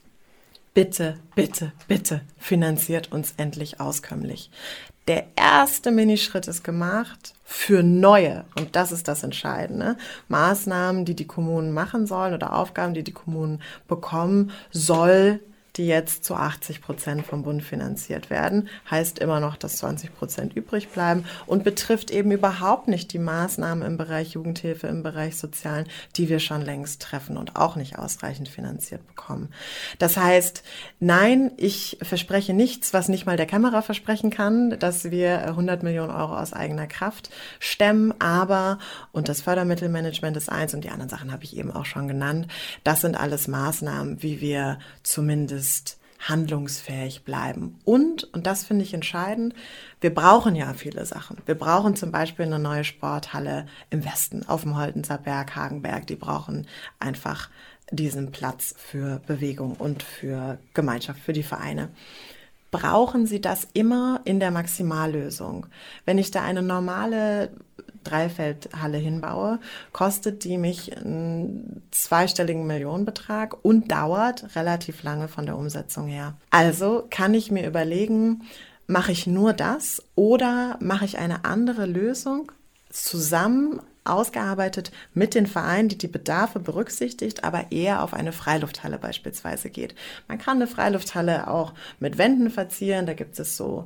Bitte, bitte, bitte finanziert uns endlich auskömmlich. Der erste Minischritt ist gemacht für neue, und das ist das Entscheidende, Maßnahmen, die die Kommunen machen sollen oder Aufgaben, die die Kommunen bekommen, soll die jetzt zu achtzig Prozent vom Bund finanziert werden. Heißt immer noch, dass zwanzig Prozent übrig bleiben und betrifft eben überhaupt nicht die Maßnahmen im Bereich Jugendhilfe, im Bereich Sozialen, die wir schon längst treffen und auch nicht ausreichend finanziert bekommen. Das heißt, nein, ich verspreche nichts, was nicht mal der Kämmerer versprechen kann, dass wir hundert Millionen Euro aus eigener Kraft stemmen, aber, und das Fördermittelmanagement ist eins und die anderen Sachen habe ich eben auch schon genannt, das sind alles Maßnahmen, wie wir zumindest handlungsfähig bleiben. Und, und das finde ich entscheidend, wir brauchen ja viele Sachen. Wir brauchen zum Beispiel eine neue Sporthalle im Westen, auf dem Holtenser Berg, Hagenberg. Die brauchen einfach diesen Platz für Bewegung und für Gemeinschaft, für die Vereine. Brauchen Sie das immer in der Maximallösung? Wenn ich da eine normale Dreifeldhalle hinbaue, kostet die mich einen zweistelligen Millionenbetrag und dauert relativ lange von der Umsetzung her. Also kann ich mir überlegen, mache ich nur das oder mache ich eine andere Lösung zusammen ausgearbeitet mit den Vereinen, die die Bedarfe berücksichtigt, aber eher auf eine Freilufthalle beispielsweise geht. Man kann eine Freilufthalle auch mit Wänden verzieren, da gibt es so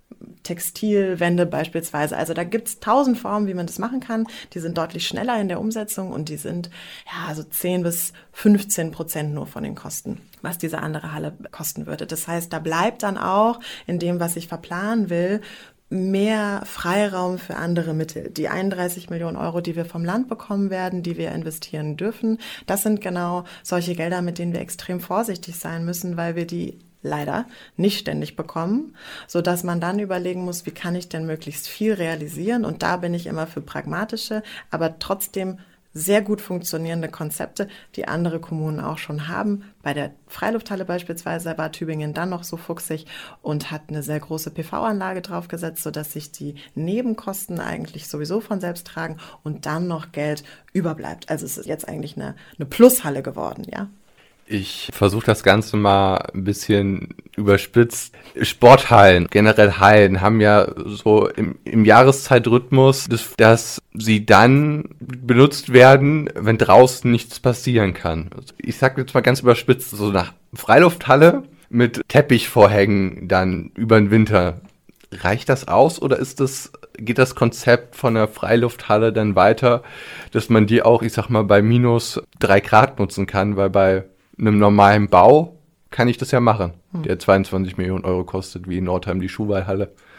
Textilwände beispielsweise. Also da gibt es tausend Formen, wie man das machen kann. Die sind deutlich schneller in der Umsetzung und die sind ja so zehn bis fünfzehn Prozent nur von den Kosten, was diese andere Halle kosten würde. Das heißt, da bleibt dann auch in dem, was ich verplanen will, mehr Freiraum für andere Mittel. Die einunddreißig Millionen Euro, die wir vom Land bekommen werden, die wir investieren dürfen, das sind genau solche Gelder, mit denen wir extrem vorsichtig sein müssen, weil wir die leider nicht ständig bekommen, so dass man dann überlegen muss, wie kann ich denn möglichst viel realisieren? Und da bin ich immer für pragmatische, aber trotzdem sehr gut funktionierende Konzepte, die andere Kommunen auch schon haben. Bei der Freilufthalle beispielsweise war Tübingen dann noch so fuchsig und hat eine sehr große P V-Anlage draufgesetzt, sodass sich die Nebenkosten eigentlich sowieso von selbst tragen und dann noch Geld überbleibt. Also es ist jetzt eigentlich eine, eine Plushalle geworden, ja. Ich versuche das Ganze mal ein bisschen überspitzt. Sporthallen, generell Hallen, haben ja so im, im Jahreszeitrhythmus, dass, dass sie dann benutzt werden, wenn draußen nichts passieren kann. Ich sage jetzt mal ganz überspitzt, so nach Freilufthalle mit Teppichvorhängen dann über den Winter. Reicht das aus oder ist das, geht das Konzept von der Freilufthalle dann weiter, dass man die auch, ich sag mal, bei minus drei Grad nutzen kann, weil bei einem normalen Bau kann ich das ja machen, hm. der zweiundzwanzig Millionen Euro kostet, wie in Nordheim die Schuhballhalle.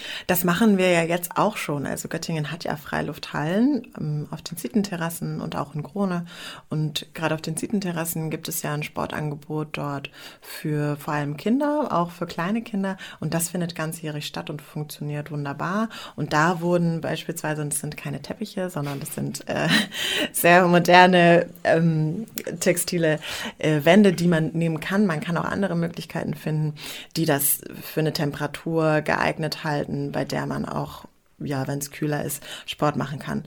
Das machen wir ja jetzt auch schon. Also Göttingen hat ja Freilufthallen ähm, auf den Zietenterrassen und auch in Krone. Und gerade auf den Zietenterrassen gibt es ja ein Sportangebot dort für vor allem Kinder, auch für kleine Kinder. Und das findet ganzjährig statt und funktioniert wunderbar. Und da wurden beispielsweise, und das sind keine Teppiche, sondern das sind äh, sehr moderne ähm, textile äh, Wände, die man nehmen kann. Man kann auch andere Möglichkeiten finden, die das für eine Temperatur geeignet halten, bei der man auch, ja, wenn es kühler ist, Sport machen kann.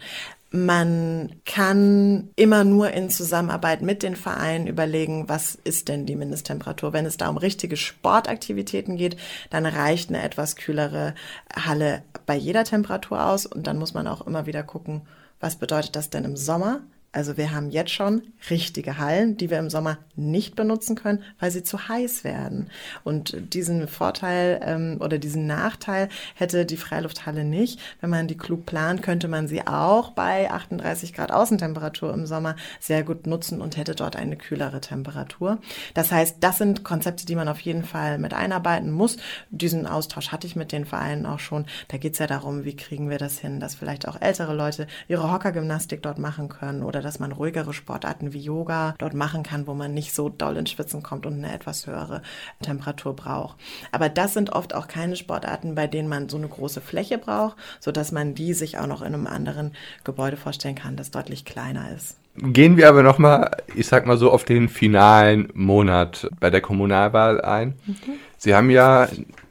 Man kann immer nur in Zusammenarbeit mit den Vereinen überlegen, was ist denn die Mindesttemperatur. Wenn es da um richtige Sportaktivitäten geht, dann reicht eine etwas kühlere Halle bei jeder Temperatur aus. Und dann muss man auch immer wieder gucken, was bedeutet das denn im Sommer? Also wir haben jetzt schon richtige Hallen, die wir im Sommer nicht benutzen können, weil sie zu heiß werden. Und diesen Vorteil ähm, oder diesen Nachteil hätte die Freilufthalle nicht. Wenn man die klug plant, könnte man sie auch bei achtunddreißig Grad Außentemperatur im Sommer sehr gut nutzen und hätte dort eine kühlere Temperatur. Das heißt, das sind Konzepte, die man auf jeden Fall mit einarbeiten muss. Diesen Austausch hatte ich mit den Vereinen auch schon. Da geht es ja darum, wie kriegen wir das hin, dass vielleicht auch ältere Leute ihre Hockergymnastik dort machen können oder dass man ruhigere Sportarten wie Yoga dort machen kann, wo man nicht so doll ins Schwitzen kommt und eine etwas höhere Temperatur braucht. Aber das sind oft auch keine Sportarten, bei denen man so eine große Fläche braucht, sodass man die sich auch noch in einem anderen Gebäude vorstellen kann, das deutlich kleiner ist. Gehen wir aber nochmal, ich sag mal so, auf den finalen Monat bei der Kommunalwahl ein. Mhm. Sie haben ja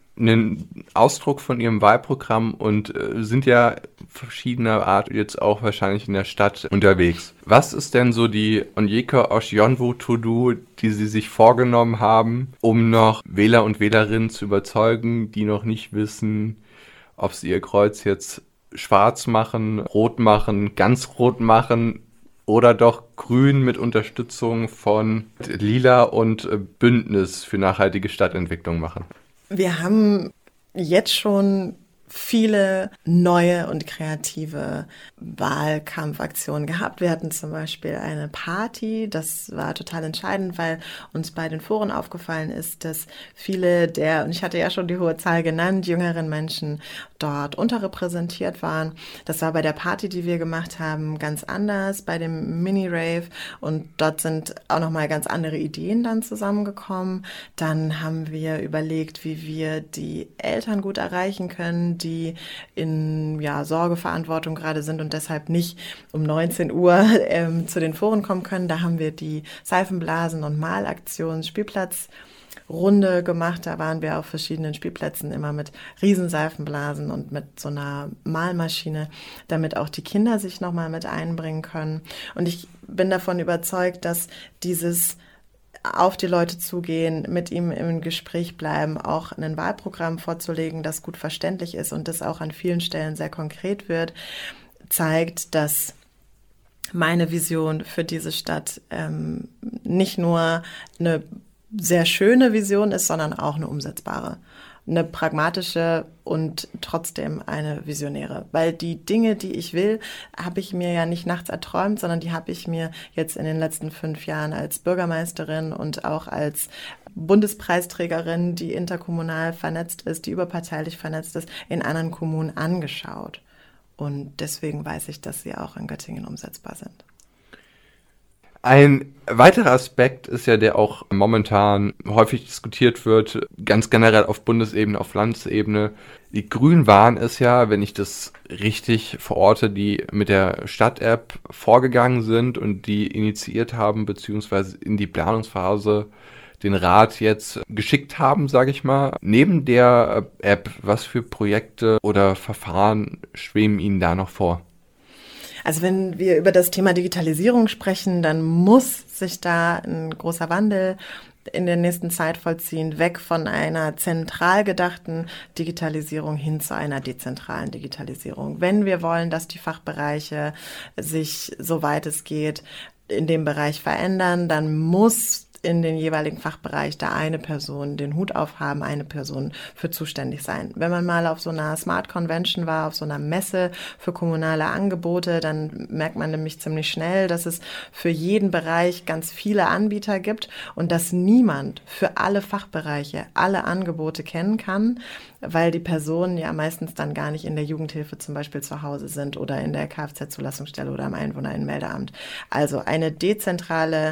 einen Ausdruck von Ihrem Wahlprogramm und äh, sind ja verschiedener Art jetzt auch wahrscheinlich in der Stadt unterwegs. Was ist denn so die Onyeka Oshionwu To-Do, die Sie sich vorgenommen haben, um noch Wähler und Wählerinnen zu überzeugen, die noch nicht wissen, ob sie ihr Kreuz jetzt schwarz machen, rot machen, ganz rot machen oder doch grün mit Unterstützung von Lila und Bündnis für nachhaltige Stadtentwicklung machen? Wir haben jetzt schon viele neue und kreative Wahlkampfaktionen gehabt. Wir hatten zum Beispiel eine Party, das war total entscheidend, weil uns bei den Foren aufgefallen ist, dass viele der, und ich hatte ja schon die hohe Zahl genannt, jüngeren Menschen dort unterrepräsentiert waren. Das war bei der Party, die wir gemacht haben, ganz anders, bei dem Mini-Rave, und dort sind auch nochmal ganz andere Ideen dann zusammengekommen. Dann haben wir überlegt, wie wir die Eltern gut erreichen können, die in ja, Sorgeverantwortung gerade sind und deshalb nicht um neunzehn Uhr ähm, zu den Foren kommen können. Da haben wir die Seifenblasen- und Malaktion Spielplatzrunde gemacht. Da waren wir auf verschiedenen Spielplätzen immer mit Riesenseifenblasen und mit so einer Malmaschine, damit auch die Kinder sich nochmal mit einbringen können. Und ich bin davon überzeugt, dass dieses auf die Leute zugehen, mit ihm im Gespräch bleiben, auch ein Wahlprogramm vorzulegen, das gut verständlich ist und das auch an vielen Stellen sehr konkret wird, zeigt, dass meine Vision für diese Stadt ähm, nicht nur eine sehr schöne Vision ist, sondern auch eine umsetzbare. Eine pragmatische und trotzdem eine visionäre. Weil die Dinge, die ich will, habe ich mir ja nicht nachts erträumt, sondern die habe ich mir jetzt in den letzten fünf Jahren als Bürgermeisterin und auch als Bundespreisträgerin, die interkommunal vernetzt ist, die überparteilich vernetzt ist, in anderen Kommunen angeschaut. Und deswegen weiß ich, dass sie auch in Göttingen umsetzbar sind. Ein weiterer Aspekt ist ja, der auch momentan häufig diskutiert wird, ganz generell auf Bundesebene, auf Landesebene. Die Grünen waren es ja, wenn ich das richtig verorte, die mit der Stadt-App vorgegangen sind und die initiiert haben, beziehungsweise in die Planungsphase den Rat jetzt geschickt haben, sage ich mal. Neben der App, was für Projekte oder Verfahren schweben Ihnen da noch vor? Also wenn wir über das Thema Digitalisierung sprechen, dann muss sich da ein großer Wandel in der nächsten Zeit vollziehen, weg von einer zentral gedachten Digitalisierung hin zu einer dezentralen Digitalisierung. Wenn wir wollen, dass die Fachbereiche sich, soweit es geht, in dem Bereich verändern, dann muss in den jeweiligen Fachbereich da eine Person den Hut aufhaben, eine Person für zuständig sein. Wenn man mal auf so einer Smart Convention war, auf so einer Messe für kommunale Angebote, dann merkt man nämlich ziemlich schnell, dass es für jeden Bereich ganz viele Anbieter gibt und dass niemand für alle Fachbereiche alle Angebote kennen kann, weil die Personen ja meistens dann gar nicht in der Jugendhilfe zum Beispiel zu Hause sind oder in der Kfz-Zulassungsstelle oder im Einwohnerinnenmeldeamt. Also eine dezentrale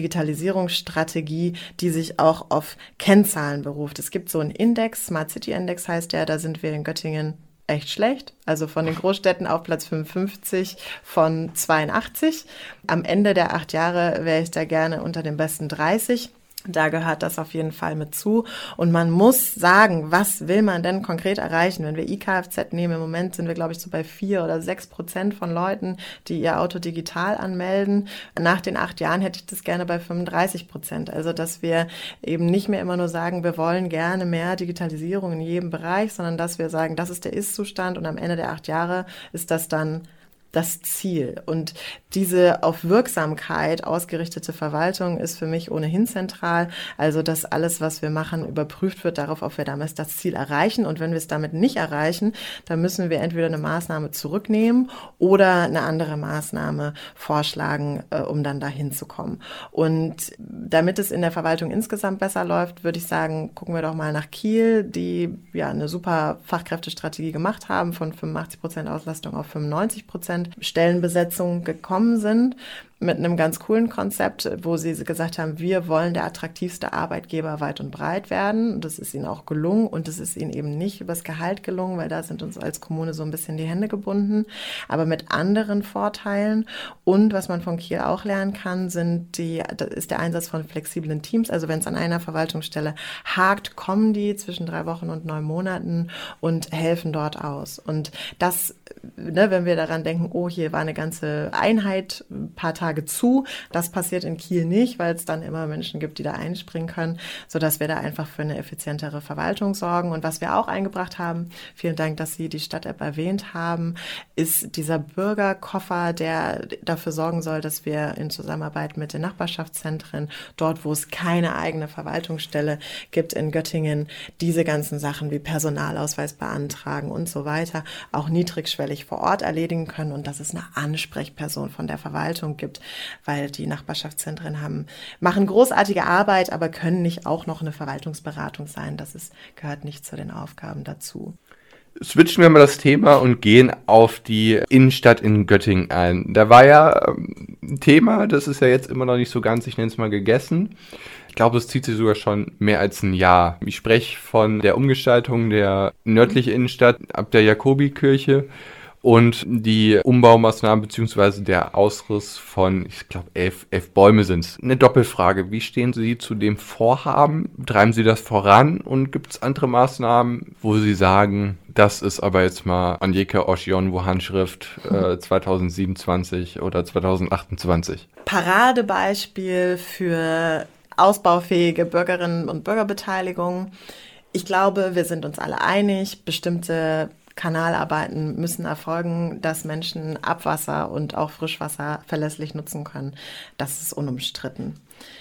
Digitalisierungsstrategie, die sich auch auf Kennzahlen beruft. Es gibt so einen Index, Smart City Index heißt der, da sind wir in Göttingen echt schlecht. Also von den Großstädten auf Platz fünfundfünfzig von zweiundachtzig. Am Ende der acht Jahre wäre ich da gerne unter den besten dreißig. Da gehört das auf jeden Fall mit zu. Und man muss sagen, was will man denn konkret erreichen? Wenn wir I K F Z nehmen, im Moment sind wir, glaube ich, so bei vier oder sechs Prozent von Leuten, die ihr Auto digital anmelden. Nach den acht Jahren hätte ich das gerne bei fünfunddreißig Prozent. Also, dass wir eben nicht mehr immer nur sagen, wir wollen gerne mehr Digitalisierung in jedem Bereich, sondern dass wir sagen, das ist der Ist-Zustand und am Ende der acht Jahre ist das dann das Ziel. Und diese auf Wirksamkeit ausgerichtete Verwaltung ist für mich ohnehin zentral. Also, dass alles, was wir machen, überprüft wird darauf, ob wir damit das Ziel erreichen. Und wenn wir es damit nicht erreichen, dann müssen wir entweder eine Maßnahme zurücknehmen oder eine andere Maßnahme vorschlagen, äh, um dann dahin zu kommen. Und damit es in der Verwaltung insgesamt besser läuft, würde ich sagen, gucken wir doch mal nach Kiel, die ja eine super Fachkräftestrategie gemacht haben, von fünfundachtzig Prozent Auslastung auf fünfundneunzig Prozent Stellenbesetzung gekommen sind, mit einem ganz coolen Konzept, wo sie gesagt haben, wir wollen der attraktivste Arbeitgeber weit und breit werden. Und das ist ihnen auch gelungen und es ist ihnen eben nicht übers Gehalt gelungen, weil da sind uns als Kommune so ein bisschen die Hände gebunden, aber mit anderen Vorteilen. Und was man von Kiel auch lernen kann, sind die, das ist der Einsatz von flexiblen Teams. Also wenn es an einer Verwaltungsstelle hakt, kommen die zwischen drei Wochen und neun Monaten und helfen dort aus. Und das, ne, wenn wir daran denken, oh, hier war eine ganze Einheit, ein paar Tage zu. Das passiert in Kiel nicht, weil es dann immer Menschen gibt, die da einspringen können, sodass wir da einfach für eine effizientere Verwaltung sorgen. Und was wir auch eingebracht haben, vielen Dank, dass Sie die Stadt-App erwähnt haben, ist dieser Bürgerkoffer, der dafür sorgen soll, dass wir in Zusammenarbeit mit den Nachbarschaftszentren, dort, wo es keine eigene Verwaltungsstelle gibt in Göttingen, diese ganzen Sachen wie Personalausweis beantragen und so weiter, auch niedrigschwellig vor Ort erledigen können und dass es eine Ansprechperson von der Verwaltung gibt, weil die Nachbarschaftszentren haben, machen großartige Arbeit, aber können nicht auch noch eine Verwaltungsberatung sein. Das ist, gehört nicht zu den Aufgaben dazu. Switchen wir mal das Thema und gehen auf die Innenstadt in Göttingen ein. Da war ja ähm, ein Thema, das ist ja jetzt immer noch nicht so ganz, ich nenne es mal gegessen. Ich glaube, es zieht sich sogar schon mehr als ein Jahr. Ich spreche von der Umgestaltung der nördlichen Innenstadt ab der Jakobikirche und die Umbaumaßnahmen bzw. der Ausriss von, ich glaube, elf, elf Bäume sind es. Eine Doppelfrage, wie stehen Sie zu dem Vorhaben? Treiben Sie das voran und gibt es andere Maßnahmen, wo Sie sagen, das ist aber jetzt mal Anjeka Oschionwo Handschrift äh, zwanzig siebenundzwanzig oder zwanzig achtundzwanzig? Paradebeispiel für ausbaufähige Bürgerinnen- und Bürgerbeteiligung. Ich glaube, wir sind uns alle einig, bestimmte Kanalarbeiten müssen erfolgen, dass Menschen Abwasser und auch Frischwasser verlässlich nutzen können. Das ist unumstritten.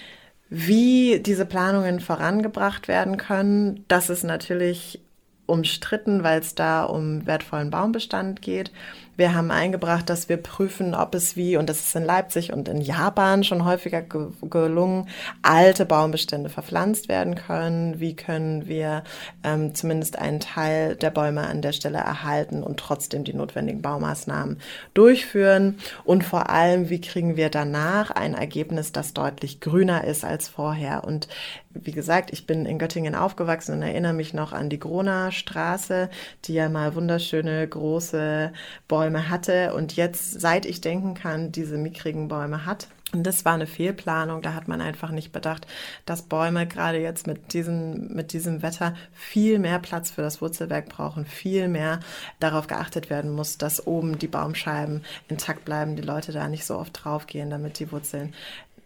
Wie diese Planungen vorangebracht werden können, das ist natürlich umstritten, weil es da um wertvollen Baumbestand geht. Wir haben eingebracht, dass wir prüfen, ob es wie, und das ist in Leipzig und in Japan schon häufiger ge- gelungen, alte Baumbestände verpflanzt werden können. Wie können wir ähm, zumindest einen Teil der Bäume an der Stelle erhalten und trotzdem die notwendigen Baumaßnahmen durchführen? Und vor allem, wie kriegen wir danach ein Ergebnis, das deutlich grüner ist als vorher? Und wie gesagt, ich bin in Göttingen aufgewachsen und erinnere mich noch an die Groner Straße, die ja mal wunderschöne große Bäume hatte und jetzt, seit ich denken kann, diese mickrigen Bäume hat. Und das war eine Fehlplanung, da hat man einfach nicht bedacht, dass Bäume gerade jetzt mit diesem, mit diesem Wetter viel mehr Platz für das Wurzelwerk brauchen, viel mehr darauf geachtet werden muss, dass oben die Baumscheiben intakt bleiben, die Leute da nicht so oft draufgehen, damit die Wurzeln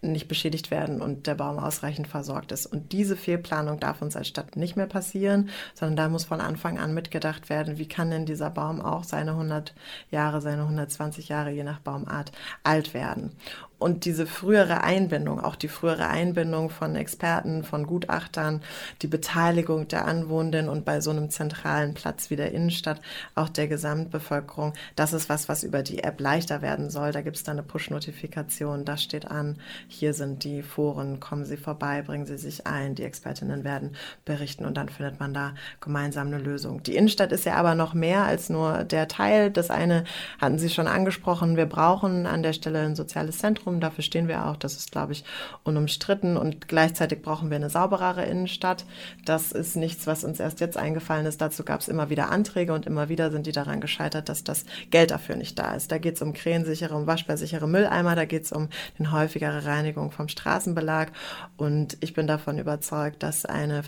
nicht beschädigt werden und der Baum ausreichend versorgt ist. Und diese Fehlplanung darf uns als Stadt nicht mehr passieren, sondern da muss von Anfang an mitgedacht werden, wie kann denn dieser Baum auch seine hundert Jahre, seine hundertzwanzig Jahre, je nach Baumart, alt werden. Und diese frühere Einbindung, auch die frühere Einbindung von Experten, von Gutachtern, die Beteiligung der Anwohnenden und bei so einem zentralen Platz wie der Innenstadt auch der Gesamtbevölkerung, das ist was, was über die App leichter werden soll. Da gibt es dann eine Push-Notifikation, da steht an, hier sind die Foren, kommen Sie vorbei, bringen Sie sich ein, die Expertinnen werden berichten und dann findet man da gemeinsam eine Lösung. Die Innenstadt ist ja aber noch mehr als nur der Teil. Das eine hatten Sie schon angesprochen, wir brauchen an der Stelle ein soziales Zentrum. Dafür stehen wir auch, das ist, glaube ich, unumstritten und gleichzeitig brauchen wir eine sauberere Innenstadt. Das ist nichts, was uns erst jetzt eingefallen ist. Dazu gab es immer wieder Anträge und immer wieder sind die daran gescheitert, dass das Geld dafür nicht da ist. Da geht es um krähensichere und waschbärsichere Mülleimer, da geht es um eine häufigere Reinigung vom Straßenbelag und ich bin davon überzeugt, dass eine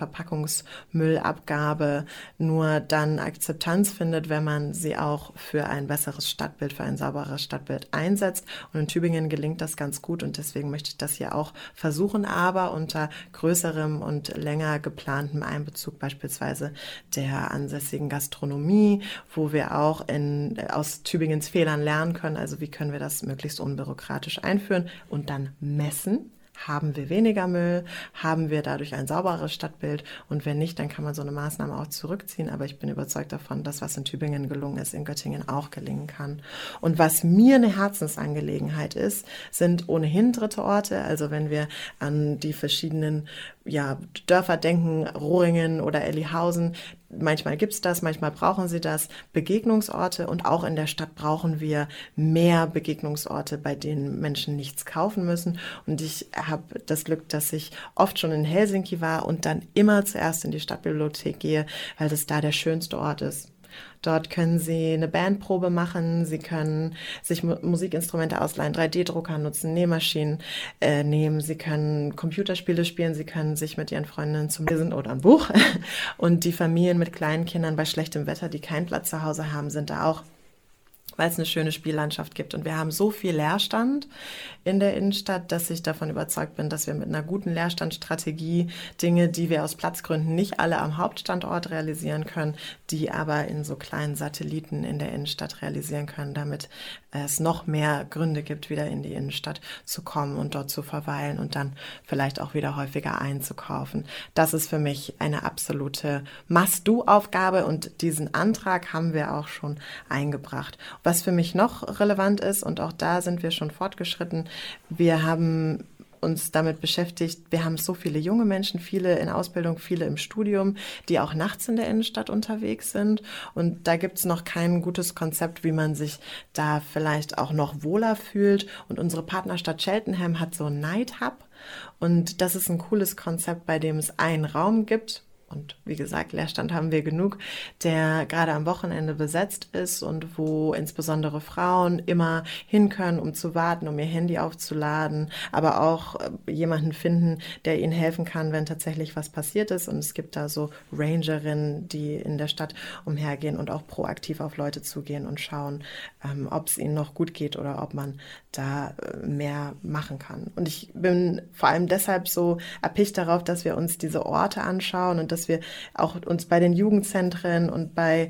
Verpackungsmüllabgabe nur dann Akzeptanz findet, wenn man sie auch für ein besseres Stadtbild, für ein sauberes Stadtbild einsetzt und in Tübingen gelingt das ganz gut und deswegen möchte ich das hier auch versuchen, aber unter größerem und länger geplantem Einbezug beispielsweise der ansässigen Gastronomie, wo wir auch in, aus Tübingens Fehlern lernen können, also wie können wir das möglichst unbürokratisch einführen und dann messen. Haben wir weniger Müll? Haben wir dadurch ein sauberes Stadtbild? Und wenn nicht, dann kann man so eine Maßnahme auch zurückziehen. Aber ich bin überzeugt davon, dass was in Tübingen gelungen ist, in Göttingen auch gelingen kann. Und was mir eine Herzensangelegenheit ist, sind ohnehin dritte Orte. Also wenn wir an die verschiedenen ja, Dörfer denken, Rohringen oder Ellihausen, manchmal gibt's das, manchmal brauchen sie das, Begegnungsorte und auch in der Stadt brauchen wir mehr Begegnungsorte, bei denen Menschen nichts kaufen müssen. Und ich habe das Glück, dass ich oft schon in Helsinki war und dann immer zuerst in die Stadtbibliothek gehe, weil das da der schönste Ort ist. Dort können Sie eine Bandprobe machen, Sie können sich Musikinstrumente ausleihen, drei D Drucker nutzen, Nähmaschinen äh, nehmen, Sie können Computerspiele spielen, Sie können sich mit Ihren Freundinnen zum Lesen oder ein Buch. Und die Familien mit kleinen Kindern bei schlechtem Wetter, die keinen Platz zu Hause haben, sind da auch, weil es eine schöne Spiellandschaft gibt. Und wir haben so viel Leerstand in der Innenstadt, dass ich davon überzeugt bin, dass wir mit einer guten Leerstandstrategie Dinge, die wir aus Platzgründen nicht alle am Hauptstandort realisieren können, die aber in so kleinen Satelliten in der Innenstadt realisieren können, damit es noch mehr Gründe gibt, wieder in die Innenstadt zu kommen und dort zu verweilen und dann vielleicht auch wieder häufiger einzukaufen. Das ist für mich eine absolute Must-Do-Aufgabe und diesen Antrag haben wir auch schon eingebracht. Was für mich noch relevant ist, und auch da sind wir schon fortgeschritten, wir haben uns damit beschäftigt, wir haben so viele junge Menschen, viele in Ausbildung, viele im Studium, die auch nachts in der Innenstadt unterwegs sind. Und da gibt es noch kein gutes Konzept, wie man sich da vielleicht auch noch wohler fühlt. Und unsere Partnerstadt Cheltenham hat so ein Night Hub. Und das ist ein cooles Konzept, bei dem es einen Raum gibt. Und wie gesagt, Leerstand haben wir genug, der gerade am Wochenende besetzt ist und wo insbesondere Frauen immer hin können, um zu warten, um ihr Handy aufzuladen, aber auch jemanden finden, der ihnen helfen kann, wenn tatsächlich was passiert ist. Und es gibt da so Rangerinnen, die in der Stadt umhergehen und auch proaktiv auf Leute zugehen und schauen, ähm, ob es ihnen noch gut geht oder ob man da mehr machen kann. Und ich bin vor allem deshalb so erpicht darauf, dass wir uns diese Orte anschauen und dass wir auch uns bei den Jugendzentren und bei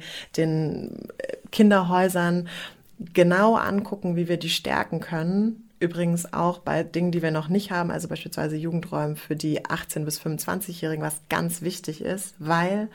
den Kinderhäusern genau angucken, wie wir die stärken können. Übrigens auch bei Dingen, die wir noch nicht haben, also beispielsweise Jugendräumen für die achtzehn- bis fünfundzwanzigjährigen, was ganz wichtig ist, weil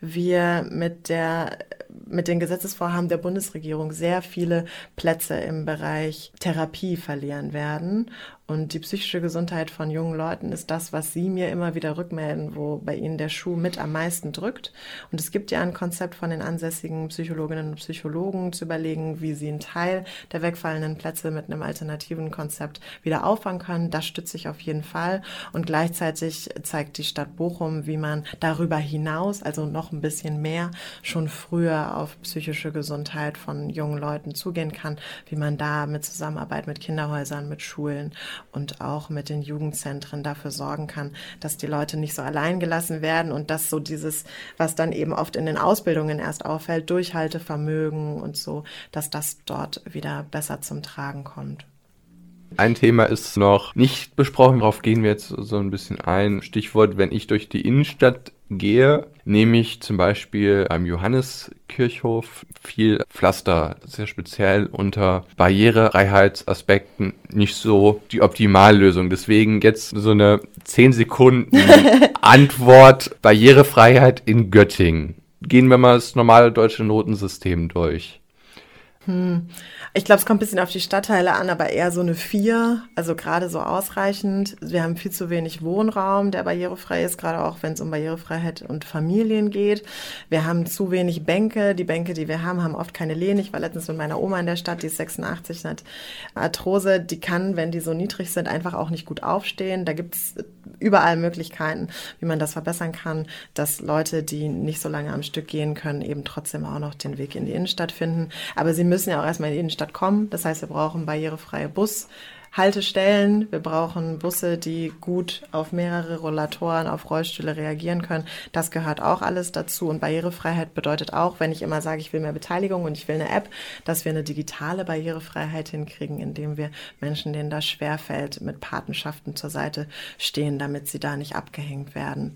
wir mit der mit den Gesetzesvorhaben der Bundesregierung sehr viele Plätze im Bereich Therapie verlieren werden. Und die psychische Gesundheit von jungen Leuten ist das, was sie mir immer wieder rückmelden, wo bei ihnen der Schuh mit am meisten drückt. Und es gibt ja ein Konzept von den ansässigen Psychologinnen und Psychologen, zu überlegen, wie sie einen Teil der wegfallenden Plätze mit einem alternativen Konzept wieder auffangen können. Das stütze ich auf jeden Fall. Und gleichzeitig zeigt die Stadt Bochum, wie man darüber hinaus, also noch ein bisschen mehr, schon früher auf psychische Gesundheit von jungen Leuten zugehen kann, wie man da mit Zusammenarbeit mit Kinderhäusern, mit Schulen und auch mit den Jugendzentren dafür sorgen kann, dass die Leute nicht so allein gelassen werden und dass so dieses, was dann eben oft in den Ausbildungen erst auffällt, Durchhaltevermögen und so, dass das dort wieder besser zum Tragen kommt. Ein Thema ist noch nicht besprochen, darauf gehen wir jetzt so ein bisschen ein. Stichwort, wenn ich durch die Innenstadt gehe, nehme ich zum Beispiel am Johanneskirchhof viel Pflaster, sehr speziell unter Barrierefreiheitsaspekten nicht so die Optimallösung. Deswegen jetzt so eine zehn Sekunden Antwort, Barrierefreiheit in Göttingen. Gehen wir mal das normale deutsche Notensystem durch. Hm. Ich glaube, es kommt ein bisschen auf die Stadtteile an, aber eher so eine vier, also gerade so ausreichend. Wir haben viel zu wenig Wohnraum, der barrierefrei ist, gerade auch wenn es um Barrierefreiheit und Familien geht. Wir haben zu wenig Bänke. Die Bänke, die wir haben, haben oft keine Lehne. Ich war letztens mit meiner Oma in der Stadt, die ist sechsundachtzig, hat Arthrose. Die kann, wenn die so niedrig sind, einfach auch nicht gut aufstehen. Da gibt es überall Möglichkeiten, wie man das verbessern kann, dass Leute, die nicht so lange am Stück gehen können, eben trotzdem auch noch den Weg in die Innenstadt finden. Aber sie müssen ja auch erstmal in die Innenstadt kommen. Das heißt, wir brauchen barrierefreie Bushaltestellen. Wir brauchen Busse, die gut auf mehrere Rollatoren, auf Rollstühle reagieren können. Das gehört auch alles dazu. Und Barrierefreiheit bedeutet auch, wenn ich immer sage, ich will mehr Beteiligung und ich will eine App, dass wir eine digitale Barrierefreiheit hinkriegen, indem wir Menschen, denen das schwerfällt, mit Patenschaften zur Seite stehen, damit sie da nicht abgehängt werden.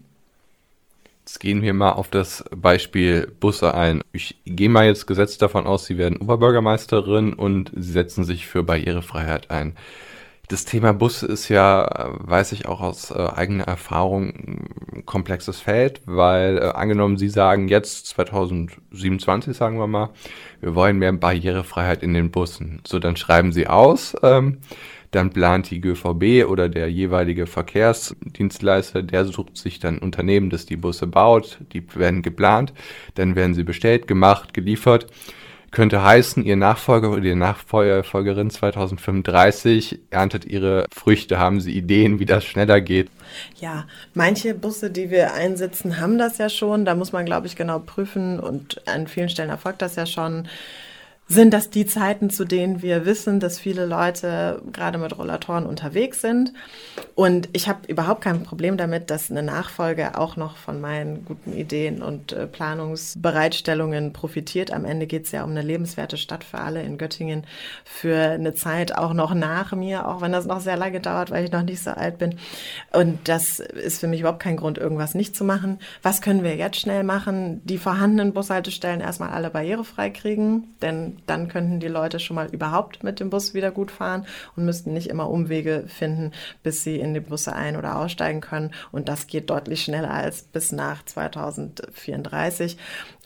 Jetzt gehen wir mal auf das Beispiel Busse ein. Ich gehe mal jetzt gesetzt davon aus, Sie werden Oberbürgermeisterin und Sie setzen sich für Barrierefreiheit ein. Das Thema Busse ist ja, weiß ich auch aus äh, eigener Erfahrung, ein komplexes Feld, weil äh, angenommen Sie sagen jetzt zwanzig siebenundzwanzig, sagen wir mal, wir wollen mehr Barrierefreiheit in den Bussen. So, dann schreiben Sie aus, ähm, dann plant die G V B oder der jeweilige Verkehrsdienstleister, der sucht sich dann ein Unternehmen, das die Busse baut, die werden geplant, dann werden sie bestellt, gemacht, geliefert. Könnte heißen, Ihr Nachfolger oder Ihre Nachfolgerin zwanzig fünfunddreißig erntet Ihre Früchte, haben Sie Ideen, wie das schneller geht? Ja, manche Busse, die wir einsetzen, haben das ja schon. Da muss man, glaube ich, genau prüfen und an vielen Stellen erfolgt das ja schon. Sind das die Zeiten, zu denen wir wissen, dass viele Leute gerade mit Rollatoren unterwegs sind? Und ich habe überhaupt kein Problem damit, dass eine Nachfolge auch noch von meinen guten Ideen und äh, Planungsbereitstellungen profitiert. Am Ende geht es ja um eine lebenswerte Stadt für alle in Göttingen für eine Zeit auch noch nach mir, auch wenn das noch sehr lange dauert, weil ich noch nicht so alt bin. Und das ist für mich überhaupt kein Grund, irgendwas nicht zu machen. Was können wir jetzt schnell machen? Die vorhandenen Bushaltestellen erstmal alle barrierefrei kriegen, denn dann könnten die Leute schon mal überhaupt mit dem Bus wieder gut fahren und müssten nicht immer Umwege finden, bis sie in die Busse ein- oder aussteigen können. Und das geht deutlich schneller als bis nach zwanzig vierunddreißig.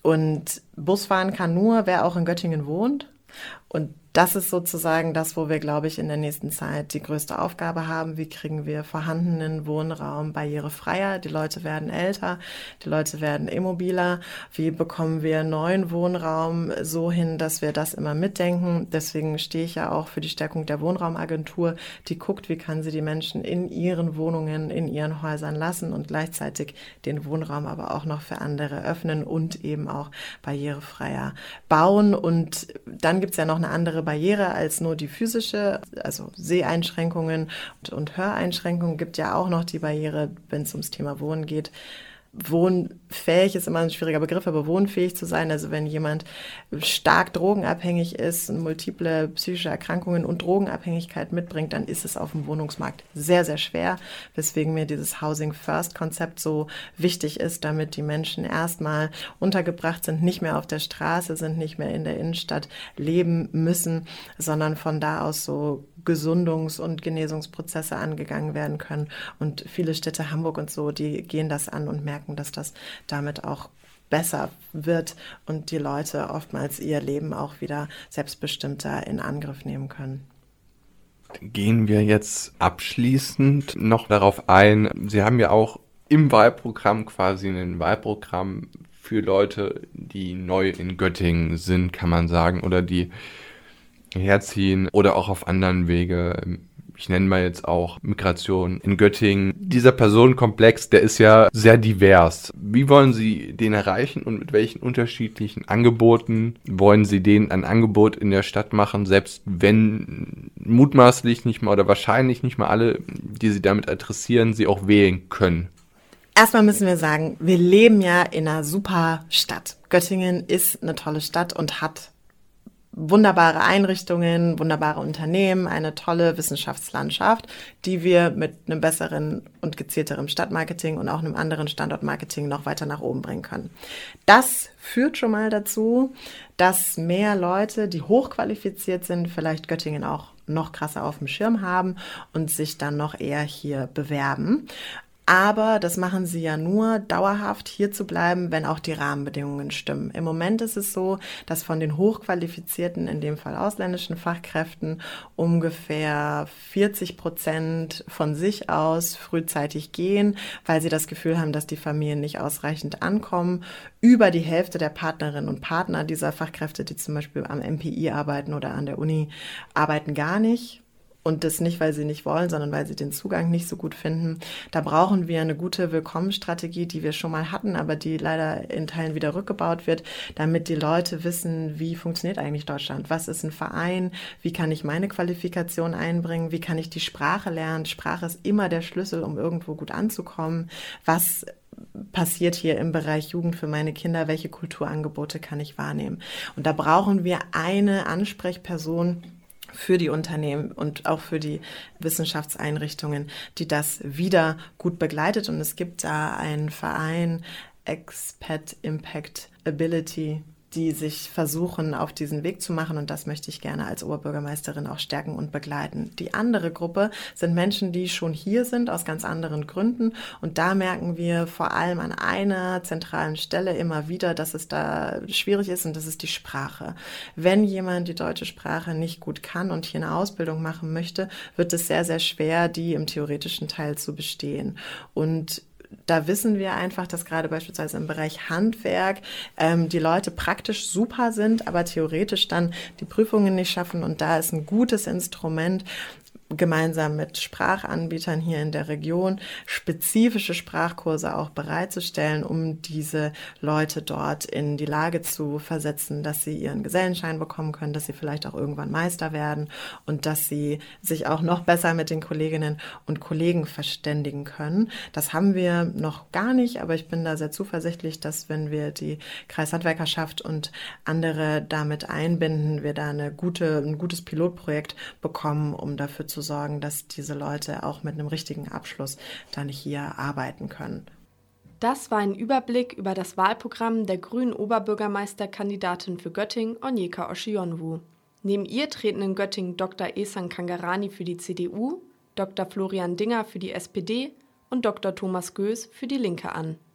Und Busfahren kann nur, wer auch in Göttingen wohnt. Und das ist sozusagen das, wo wir, glaube ich, in der nächsten Zeit die größte Aufgabe haben. Wie kriegen wir vorhandenen Wohnraum barrierefreier? Die Leute werden älter, die Leute werden immobiler. Wie bekommen wir neuen Wohnraum so hin, dass wir das immer mitdenken? Deswegen stehe ich ja auch für die Stärkung der Wohnraumagentur, die guckt, wie kann sie die Menschen in ihren Wohnungen, in ihren Häusern lassen und gleichzeitig den Wohnraum aber auch noch für andere öffnen und eben auch barrierefreier bauen. Und dann gibt es ja noch eine andere Barriere als nur die physische, also Seheinschränkungen und, und Höreinschränkungen, gibt ja auch noch die Barriere, wenn es ums Thema Wohnen geht. Wohnfähig ist immer ein schwieriger Begriff, aber wohnfähig zu sein, also wenn jemand stark drogenabhängig ist, multiple psychische Erkrankungen und Drogenabhängigkeit mitbringt, dann ist es auf dem Wohnungsmarkt sehr, sehr schwer, weswegen mir dieses Housing-First-Konzept so wichtig ist, damit die Menschen erstmal untergebracht sind, nicht mehr auf der Straße sind, nicht mehr in der Innenstadt leben müssen, sondern von da aus so Gesundungs- und Genesungsprozesse angegangen werden können. Und viele Städte, Hamburg und so, die gehen das an und merken, dass das damit auch besser wird und die Leute oftmals ihr Leben auch wieder selbstbestimmter in Angriff nehmen können. Gehen wir jetzt abschließend noch darauf ein. Sie haben ja auch im Wahlprogramm quasi ein Wahlprogramm für Leute, die neu in Göttingen sind, kann man sagen, oder die herziehen oder auch auf anderen Wege. Ich nenne mal jetzt auch Migration in Göttingen. Dieser Personenkomplex, der ist ja sehr divers. Wie wollen Sie den erreichen und mit welchen unterschiedlichen Angeboten wollen Sie den ein Angebot in der Stadt machen, selbst wenn mutmaßlich nicht mal oder wahrscheinlich nicht mal alle, die Sie damit adressieren, Sie auch wählen können? Erstmal müssen wir sagen, wir leben ja in einer super Stadt. Göttingen ist eine tolle Stadt und hat wunderbare Einrichtungen, wunderbare Unternehmen, eine tolle Wissenschaftslandschaft, die wir mit einem besseren und gezielteren Stadtmarketing und auch einem anderen Standortmarketing noch weiter nach oben bringen können. Das führt schon mal dazu, dass mehr Leute, die hochqualifiziert sind, vielleicht Göttingen auch noch krasser auf dem Schirm haben und sich dann noch eher hier bewerben. Aber das machen sie ja nur, dauerhaft hier zu bleiben, wenn auch die Rahmenbedingungen stimmen. Im Moment ist es so, dass von den hochqualifizierten, in dem Fall ausländischen Fachkräften, ungefähr vierzig Prozent von sich aus frühzeitig gehen, weil sie das Gefühl haben, dass die Familien nicht ausreichend ankommen. Über die Hälfte der Partnerinnen und Partner dieser Fachkräfte, die zum Beispiel am M P I arbeiten oder an der Uni, arbeiten gar nicht. Und das nicht, weil sie nicht wollen, sondern weil sie den Zugang nicht so gut finden. Da brauchen wir eine gute Willkommensstrategie, die wir schon mal hatten, aber die leider in Teilen wieder rückgebaut wird, damit die Leute wissen, wie funktioniert eigentlich Deutschland? Was ist ein Verein? Wie kann ich meine Qualifikation einbringen? Wie kann ich die Sprache lernen? Sprache ist immer der Schlüssel, um irgendwo gut anzukommen. Was passiert hier im Bereich Jugend für meine Kinder? Welche Kulturangebote kann ich wahrnehmen? Und da brauchen wir eine Ansprechperson für die Unternehmen und auch für die Wissenschaftseinrichtungen, die das wieder gut begleitet. Und es gibt da einen Verein, Expat Impact Ability, die sich versuchen, auf diesen Weg zu machen. Und das möchte ich gerne als Oberbürgermeisterin auch stärken und begleiten. Die andere Gruppe sind Menschen, die schon hier sind, aus ganz anderen Gründen. Und da merken wir vor allem an einer zentralen Stelle immer wieder, dass es da schwierig ist, und das ist die Sprache. Wenn jemand die deutsche Sprache nicht gut kann und hier eine Ausbildung machen möchte, wird es sehr, sehr schwer, die im theoretischen Teil zu bestehen. Und da wissen wir einfach, dass gerade beispielsweise im Bereich Handwerk ähm, die Leute praktisch super sind, aber theoretisch dann die Prüfungen nicht schaffen. Und da ist ein gutes Instrument, gemeinsam mit Sprachanbietern hier in der Region spezifische Sprachkurse auch bereitzustellen, um diese Leute dort in die Lage zu versetzen, dass sie ihren Gesellenschein bekommen können, dass sie vielleicht auch irgendwann Meister werden und dass sie sich auch noch besser mit den Kolleginnen und Kollegen verständigen können. Das haben wir noch gar nicht, aber ich bin da sehr zuversichtlich, dass wenn wir die Kreishandwerkerschaft und andere damit einbinden, wir da eine gute, ein gutes Pilotprojekt bekommen, um dafür zu sorgen, dass diese Leute auch mit einem richtigen Abschluss dann hier arbeiten können. Das war ein Überblick über das Wahlprogramm der grünen Oberbürgermeisterkandidatin für Göttingen, Onyeka Oshionwu. Neben ihr treten in Göttingen Doktor Ehsan Kangarani für die C D U, Doktor Florian Dinger für die S P D und Doktor Thomas Göß für die Linke an.